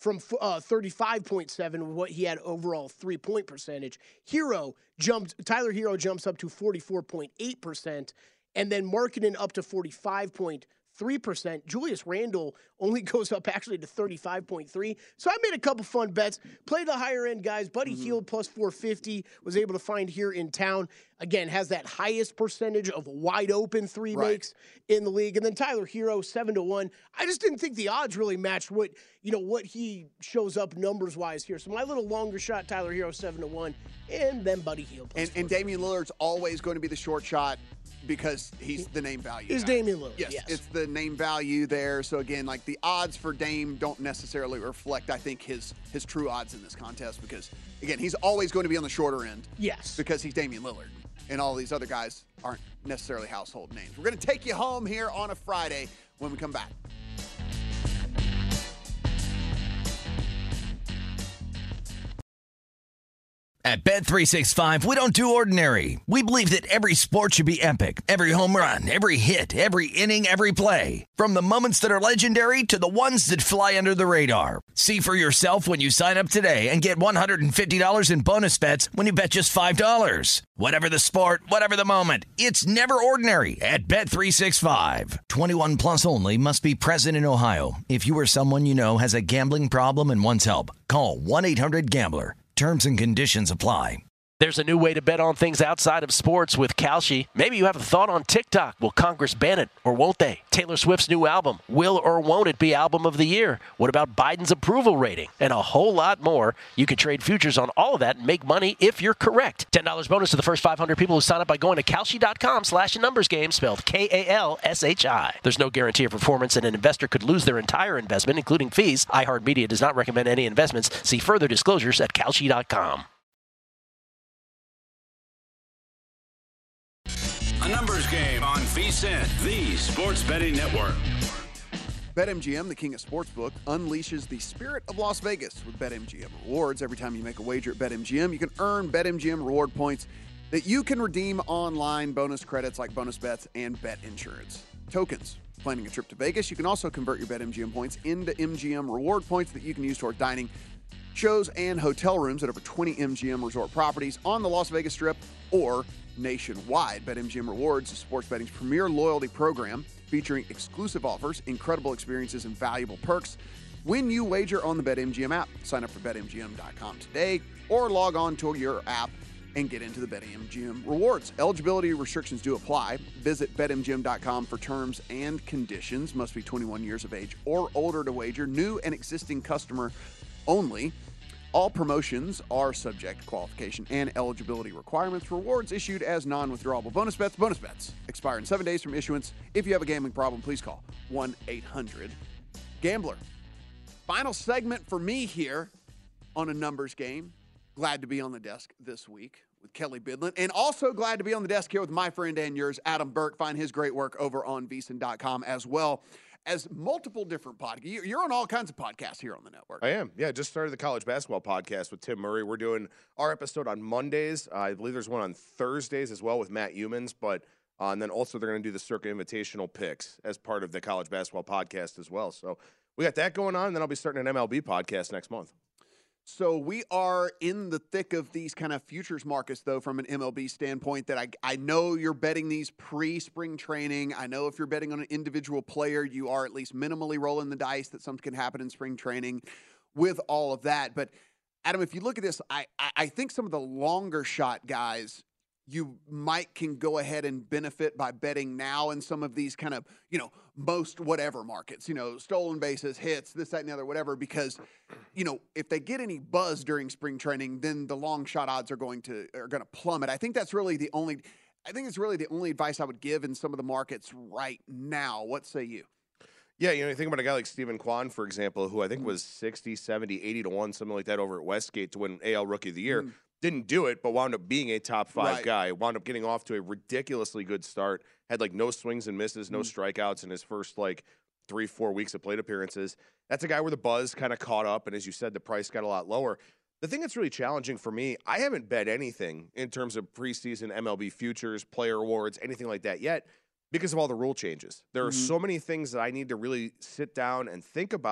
Speaker 8: from uh, thirty-five point seven, what he had overall three-point percentage. Hero jumped, Tyler Hero jumps up to forty-four point eight percent, and then Markkanen up to forty-five point three percent. Julius Randle only goes up actually to thirty-five point three. So I made a couple fun bets. Play the higher end guys. Buddy mm-hmm. Hield plus four fifty was able to find here in town. Again, has that highest percentage of wide open three right. makes in the league. And then Tyler Hero, seven to one. I just didn't think the odds really matched what, you know, what he shows up numbers wise here. So my little longer shot, Tyler Hero, seven to one. And then Buddy Hield.
Speaker 6: And, and Damian Lillard's always going to be the short shot because he's the name value.
Speaker 8: Is Damian Lillard.
Speaker 6: Yes,
Speaker 8: yes,
Speaker 6: it's the name value there. So again, like the odds for Dame don't necessarily reflect, I think, his his true odds in this contest because, again, he's always going to be on the shorter end.
Speaker 8: Yes.
Speaker 6: Because he's Damian Lillard. And all these other guys aren't necessarily household names. We're going to take you home here on a Friday when we come back.
Speaker 1: At Bet three sixty-five, we don't do ordinary. We believe that every sport should be epic. Every home run, every hit, every inning, every play. From the moments that are legendary to the ones that fly under the radar. See for yourself when you sign up today and get one hundred fifty dollars in bonus bets when you bet just five dollars. Whatever the sport, whatever the moment, it's never ordinary at Bet three sixty-five. twenty-one plus only. Must be present in Ohio. If you or someone you know has a gambling problem and wants help, call one eight hundred gambler. Terms and conditions apply.
Speaker 9: There's a new way to bet on things outside of sports with Kalshi. Maybe you have a thought on TikTok. Will Congress ban it or won't they? Taylor Swift's new album. Will or won't it be album of the year? What about Biden's approval rating? And a whole lot more. You can trade futures on all of that and make money if you're correct. ten dollars bonus to the first five hundred people who sign up by going to Kalshi.com slash numbers game, spelled K A L S H I. There's no guarantee of performance, and an investor could lose their entire investment, including fees. iHeartMedia does not recommend any investments. See further disclosures at Kalshi dot com.
Speaker 5: A numbers game on VSiN, the Sports Betting Network.
Speaker 6: BetMGM, the king of sportsbook, unleashes the spirit of Las Vegas with BetMGM rewards. Every time you make a wager at BetMGM, you can earn BetMGM reward points that you can redeem online, bonus credits like bonus bets and bet insurance. Tokens. Planning a trip to Vegas, you can also convert your BetMGM points into M G M reward points that you can use toward dining, shows, and hotel rooms at over twenty M G M resort properties on the Las Vegas Strip or nationwide. BetMGM Rewards is sports betting's premier loyalty program featuring exclusive offers, incredible experiences, and valuable perks when you wager on the BetMGM app. Sign up for Bet M G M dot com today or log on to your app and get into the BetMGM Rewards. Eligibility restrictions do apply. Visit Bet M G M dot com for terms and conditions. Must be twenty-one years of age or older to wager. New and existing customer only. All promotions are subject to qualification and eligibility requirements. Rewards issued as non-withdrawable bonus bets. Bonus bets expire in seven days from issuance. If you have a gambling problem, please call one eight hundred gambler. Final segment for me here on A Numbers Game. Glad to be on the desk this week with Kelly Bidlin. And also glad to be on the desk here with my friend and yours, Adam Burke. Find his great work over on V S I N dot com as well as multiple different podcasts. You're on all kinds of podcasts here on the network.
Speaker 10: I am. Yeah, just started the college basketball podcast with Tim Murray. We're doing our episode on Mondays. Uh, I believe there's one on Thursdays as well with Matt Humans. But uh, and then also they're going to do the Circa Invitational picks as part of the college basketball podcast as well. So we got that going on. And then I'll be starting an M L B podcast next month.
Speaker 6: So we are in the thick of these kind of futures markets, though, from an M L B standpoint, that I, I know you're betting these pre-spring training. I know if you're betting on an individual player, you are at least minimally rolling the dice that something can happen in spring training with all of that. But, Adam, if you look at this, I, I think some of the longer shot guys you might can go ahead and benefit by betting now in some of these kind of, you know, most whatever markets, you know, stolen bases, hits, this, that, and the other, whatever, because, you know, if they get any buzz during spring training, then the long shot odds are going to, are going to plummet. I think that's really the only, I think it's really the only advice I would give in some of the markets right now. What say you?
Speaker 10: Yeah, you know, you think about a guy like Stephen Kwan, for example, who I think was sixty, seventy, eighty to one, something like that over at Westgate to win A L Rookie of the Year. Mm. Didn't do it, but wound up being a top five right. guy. Wound up getting off to a ridiculously good start. Had like no swings and misses, no mm. strikeouts in his first like three, four weeks of plate appearances. That's a guy where the buzz kind of caught up, and as you said, the price got a lot lower. The thing that's really challenging for me, I haven't bet anything in terms of preseason M L B futures, player awards, anything like that yet because of all the rule changes. There are mm-hmm. so many things that I need to really sit down and think about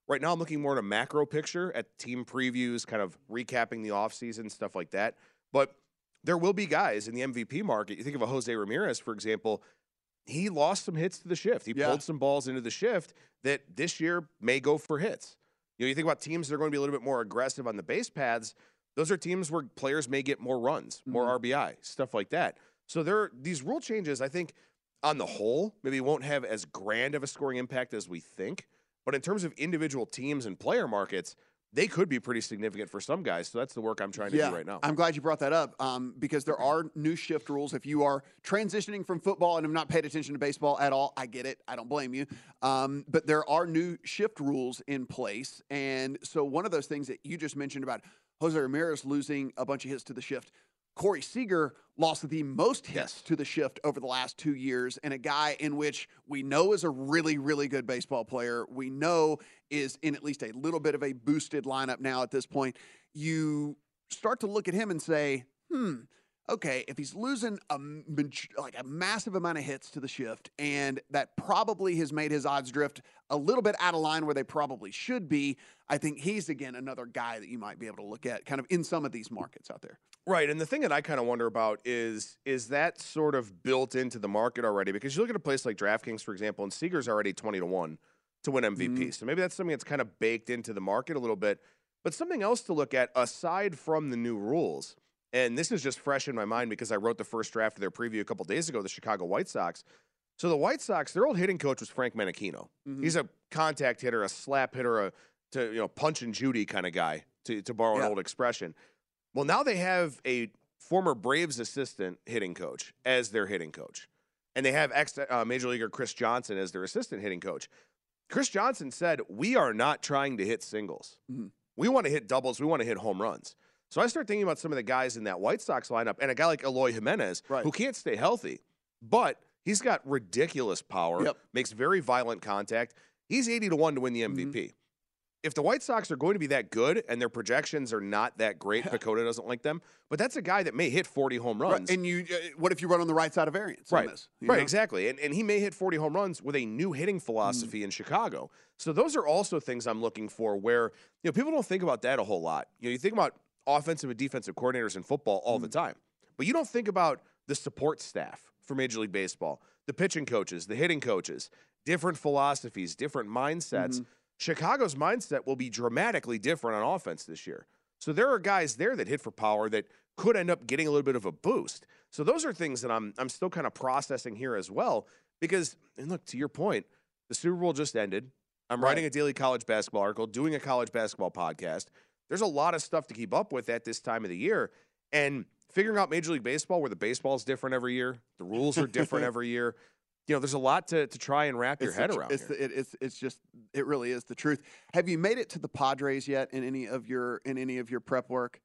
Speaker 10: Right now, I'm looking more at a macro picture at team previews, kind of recapping the offseason, stuff like that. But there will be guys in the M V P market. You think of a Jose Ramirez, for example. He lost some hits to the shift. He yeah. pulled some balls into the shift that this year may go for hits. You know, you think about teams that are going to be a little bit more aggressive on the base paths. Those are teams where players may get more runs, more mm-hmm. R B I, stuff like that. So there, these rule changes, I think, on the whole, maybe won't have as grand of a scoring impact as we think. But in terms of individual teams and player markets, they could be pretty significant for some guys. So that's the work I'm trying to
Speaker 6: yeah,
Speaker 10: do right now.
Speaker 6: I'm glad you brought that up um, because there are new shift rules. If you are transitioning from football and have not paid attention to baseball at all, I get it. I don't blame you. Um, but there are new shift rules in place. And so one of those things that you just mentioned about Jose Ramirez losing a bunch of hits to the shift, Corey Seager lost the most hits
Speaker 10: yes.
Speaker 6: to the shift over the last two years, and a guy in which we know is a really, really good baseball player. We know is in at least a little bit of a boosted lineup now at this point. You start to look at him and say, hmm, okay, if he's losing a, like a massive amount of hits to the shift, and that probably has made his odds drift a little bit out of line where they probably should be, I think he's, again, another guy that you might be able to look at kind of in some of these markets out there.
Speaker 10: Right, and the thing that I kind of wonder about is, is that sort of built into the market already? Because you look at a place like DraftKings, for example, and Seager's already twenty to one to win M V P. Mm-hmm. So maybe that's something that's kind of baked into the market a little bit. But something else to look at, aside from the new rules, and this is just fresh in my mind because I wrote the first draft of their preview a couple days ago, the Chicago White Sox. So the White Sox, their old hitting coach was Frank Menachino. Mm-hmm. He's a contact hitter, a slap hitter, a to you know punch and Judy kind of guy, to, to borrow yeah. an old expression. Well, now they have a former Braves assistant hitting coach as their hitting coach. And they have ex uh, Major Leaguer Chris Johnson as their assistant hitting coach. Chris Johnson said, we are not trying to hit singles. Mm-hmm. We want to hit doubles. We want to hit home runs. So I start thinking about some of the guys in that White Sox lineup and a guy like Eloy Jimenez, right. who can't stay healthy, but he's got ridiculous power, yep. makes very violent contact. He's eighty to one to win the M V P. Mm-hmm. If the White Sox are going to be that good and their projections are not that great, Pacoda doesn't like them, but that's a guy that may hit forty home runs.
Speaker 6: Right. And you, uh, what if you run on the right side of variance?
Speaker 10: Right,
Speaker 6: this,
Speaker 10: right,
Speaker 6: know?
Speaker 10: exactly. And, and he may hit forty home runs with a new hitting philosophy mm. in Chicago. So those are also things I'm looking for where, you know, people don't think about that a whole lot. You know, you think about offensive and defensive coordinators in football all mm. the time, but you don't think about the support staff for Major League Baseball, the pitching coaches, the hitting coaches, different philosophies, different mindsets. Mm-hmm. Chicago's mindset will be dramatically different on offense this year. So there are guys there that hit for power that could end up getting a little bit of a boost. So those are things that I'm I'm still kind of processing here as well because, and look, to your point, the Super Bowl just ended. I'm right. writing a daily college basketball article, doing a college basketball podcast. There's a lot of stuff to keep up with at this time of the year. And figuring out Major League Baseball where the baseball is different every year, the rules are different every year. You know, there's a lot to, to try and wrap your
Speaker 6: it's
Speaker 10: head
Speaker 6: the,
Speaker 10: around
Speaker 6: it's
Speaker 10: here.
Speaker 6: The, it, it's it's just it really is the truth. Have you made it to the Padres yet in any of your in any of your prep work?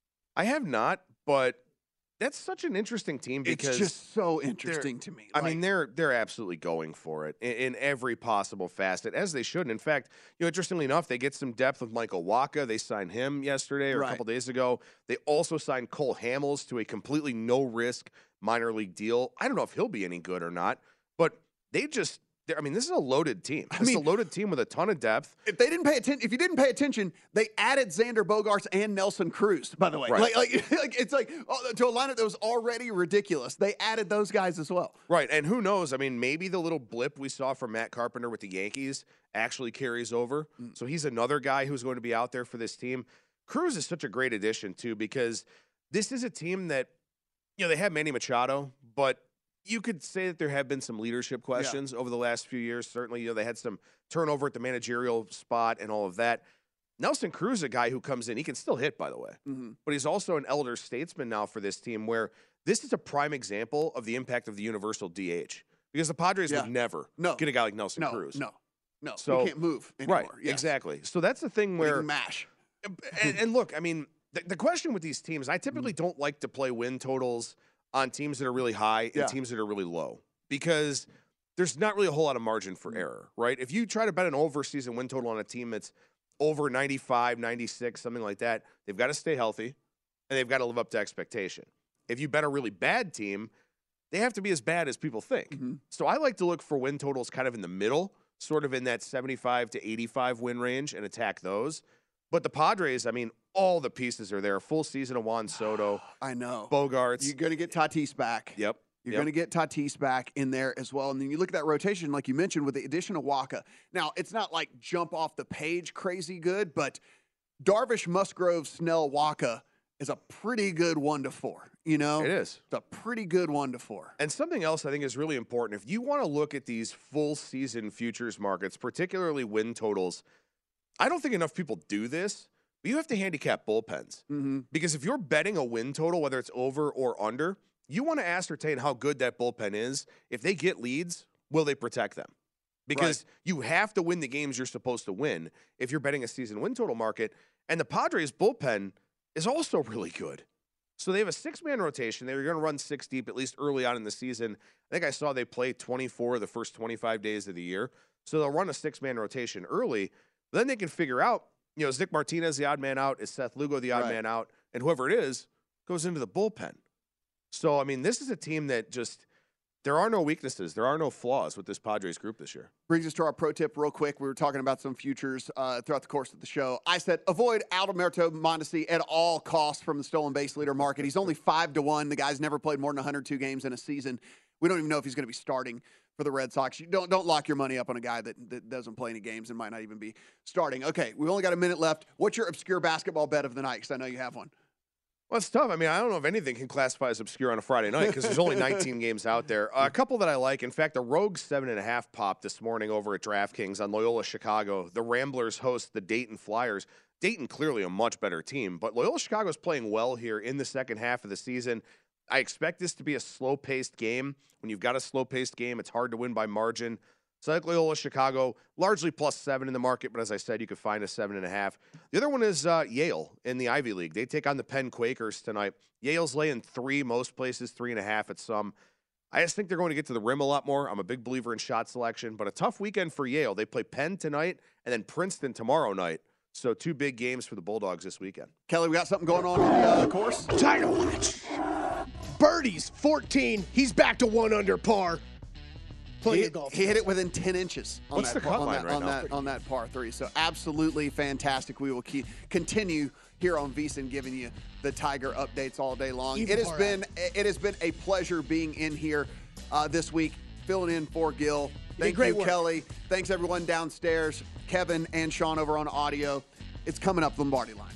Speaker 10: I have not, but that's such an interesting team because
Speaker 6: it's just so interesting to me.
Speaker 10: I like, mean, they're they're absolutely going for it in, in every possible facet, as they should. And in fact, you know, interestingly enough, they get some depth with Michael Wacha. They signed him yesterday or right. a couple days ago. They also signed Cole Hamels to a completely no risk minor league deal. I don't know if he'll be any good or not. But they just, I mean, this is a loaded team. This I mean, is a loaded team with a ton of depth.
Speaker 6: If they didn't pay attention, if you didn't pay attention, they added Xander Bogaerts and Nelson Cruz, by the way.
Speaker 10: Right.
Speaker 6: Like, like, like, it's like, oh, to a lineup that was already ridiculous. They added those guys as well.
Speaker 10: Right. And who knows? I mean, maybe the little blip we saw from Matt Carpenter with the Yankees actually carries over. Mm. So he's another guy who's going to be out there for this team. Cruz is such a great addition, too, because this is a team that, you know, they have Manny Machado, but you could say that there have been some leadership questions yeah. over the last few years. Certainly, you know, they had some turnover at the managerial spot and all of that. Nelson Cruz, a guy who comes in, he can still hit, by the way, mm-hmm. but he's also an elder statesman now for this team where this is a prime example of the impact of the universal D H because the Padres yeah. would never
Speaker 6: no.
Speaker 10: get a guy like Nelson
Speaker 6: no,
Speaker 10: Cruz.
Speaker 6: No, no,
Speaker 10: so,
Speaker 6: he can't move anymore.
Speaker 10: Right,
Speaker 6: yes.
Speaker 10: exactly. So that's the thing where
Speaker 6: mash.
Speaker 10: And, and look, I mean, the, the question with these teams, I typically mm-hmm. don't like to play win totals on teams that are really high and yeah. teams that are really low because there's not really a whole lot of margin for error, right? If you try to bet an over season win total on a team that's over ninety-five, ninety-six, something like that, they've got to stay healthy and they've got to live up to expectation. If you bet a really bad team, they have to be as bad as people think. Mm-hmm. So I like to look for win totals kind of in the middle sort of in that seventy-five to eighty-five win range and attack those. But the Padres, I mean, all the pieces are there. Full season of Juan Soto.
Speaker 6: I know.
Speaker 10: Bogarts.
Speaker 6: You're going to get Tatis back.
Speaker 10: Yep.
Speaker 6: You're
Speaker 10: yep.
Speaker 6: going to get Tatis back in there as well. And then you look at that rotation, like you mentioned, with the addition of Waka. Now, it's not like jump off the page crazy good, but Darvish, Musgrove, Snell, Waka is a pretty good one to four. You know?
Speaker 10: It is.
Speaker 6: It's a pretty good one to four.
Speaker 10: And something else I think is really important. If you want to look at these full season futures markets, particularly win totals, I don't think enough people do this, but you have to handicap bullpens.
Speaker 6: Mm-hmm.
Speaker 10: Because if you're betting a win total, whether it's over or under, you want to ascertain how good that bullpen is. If they get leads, will they protect them? Because right. you have to win the games you're supposed to win if you're betting a season win total market. And the Padres bullpen is also really good. So they have a six-man rotation. They're going to run six deep, at least early on in the season. I think I saw they play twenty-four of the first twenty-five days of the year. So they'll run a six-man rotation early. But then they can figure out, you know, is Nick Martinez the odd man out? Is Seth Lugo the odd
Speaker 6: right.
Speaker 10: man out? And whoever it is goes into the bullpen. So, I mean, this is a team that just, there are no weaknesses. There are no flaws with this Padres group this year.
Speaker 6: Brings us to our pro tip real quick. We were talking about some futures uh, throughout the course of the show. I said, avoid Alberto Mondesi at all costs from the stolen base leader market. He's only five to one. The guy's never played more than one hundred two games in a season. We don't even know if he's going to be starting for the Red Sox. You don't, don't lock your money up on a guy that, that doesn't play any games and might not even be starting. Okay, we've only got a minute left. What's your obscure basketball bet of the night? Because I know you have one.
Speaker 10: Well, it's tough. I mean, I don't know if anything can classify as obscure on a Friday night because there's only nineteen games out there. Uh, a couple that I like. In fact, the Rogues seven and a half pop this morning over at DraftKings on Loyola Chicago. The Ramblers host the Dayton Flyers. Dayton clearly a much better team, but Loyola Chicago is playing well here in the second half of the season. I expect this to be a slow-paced game. When you've got a slow-paced game, it's hard to win by margin. So I like Loyola Chicago, largely plus seven in the market, but as I said, you could find a seven and a half. The other one is uh, Yale in the Ivy League. They take on the Penn Quakers tonight. Yale's laying three, most places three and a half at some. I just think they're going to get to the rim a lot more. I'm a big believer in shot selection, but a tough weekend for Yale. They play Penn tonight and then Princeton tomorrow night. So two big games for the Bulldogs this weekend.
Speaker 6: Kelly, we got something going on on the uh, course?
Speaker 8: Title watch. Birdies, fourteen. He's back to one under par.
Speaker 6: He, he hit it within ten inches on
Speaker 10: What's
Speaker 6: that,
Speaker 10: the cut
Speaker 6: on,
Speaker 10: line
Speaker 6: that,
Speaker 10: right
Speaker 6: on,
Speaker 10: now?
Speaker 6: that, on that par three. So absolutely fantastic. We will keep, continue here on VSiN giving you the Tiger updates all day long.
Speaker 8: Even
Speaker 6: it has been
Speaker 8: out.
Speaker 6: it has been a pleasure being in here uh, this week, filling in for Gil. Thank
Speaker 8: great
Speaker 6: you,
Speaker 8: work.
Speaker 6: Kelly. Thanks everyone downstairs, Kevin and Sean over on audio. It's coming up Lombardi Line.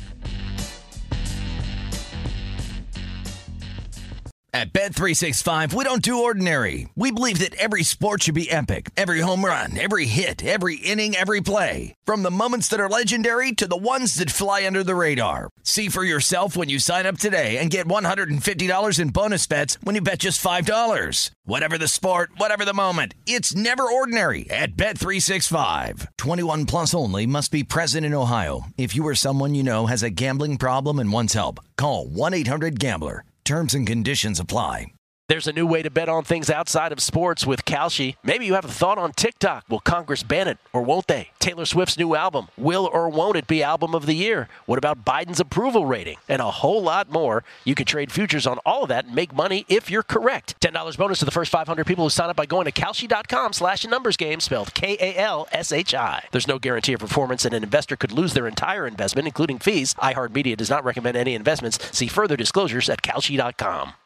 Speaker 1: At Bet three sixty-five, we don't do ordinary. We believe that every sport should be epic. Every home run, every hit, every inning, every play. From the moments that are legendary to the ones that fly under the radar. See for yourself when you sign up today and get one hundred fifty dollars in bonus bets when you bet just five dollars. Whatever the sport, whatever the moment, it's never ordinary at Bet three sixty-five. twenty-one plus only. Must be present in Ohio. If you or someone you know has a gambling problem and wants help, call one eight hundred gambler. Terms and conditions apply.
Speaker 9: There's a new way to bet on things outside of sports with Kalshi. Maybe you have a thought on TikTok. Will Congress ban it or won't they? Taylor Swift's new album. Will or won't it be album of the year? What about Biden's approval rating? And a whole lot more. You could trade futures on all of that and make money if you're correct. ten dollars bonus to the first five hundred people who sign up by going to Kalshi.com slash numbers game, spelled K A L S H I. There's no guarantee of performance, and an investor could lose their entire investment, including fees. iHeartMedia does not recommend any investments. See further disclosures at Kalshi dot com.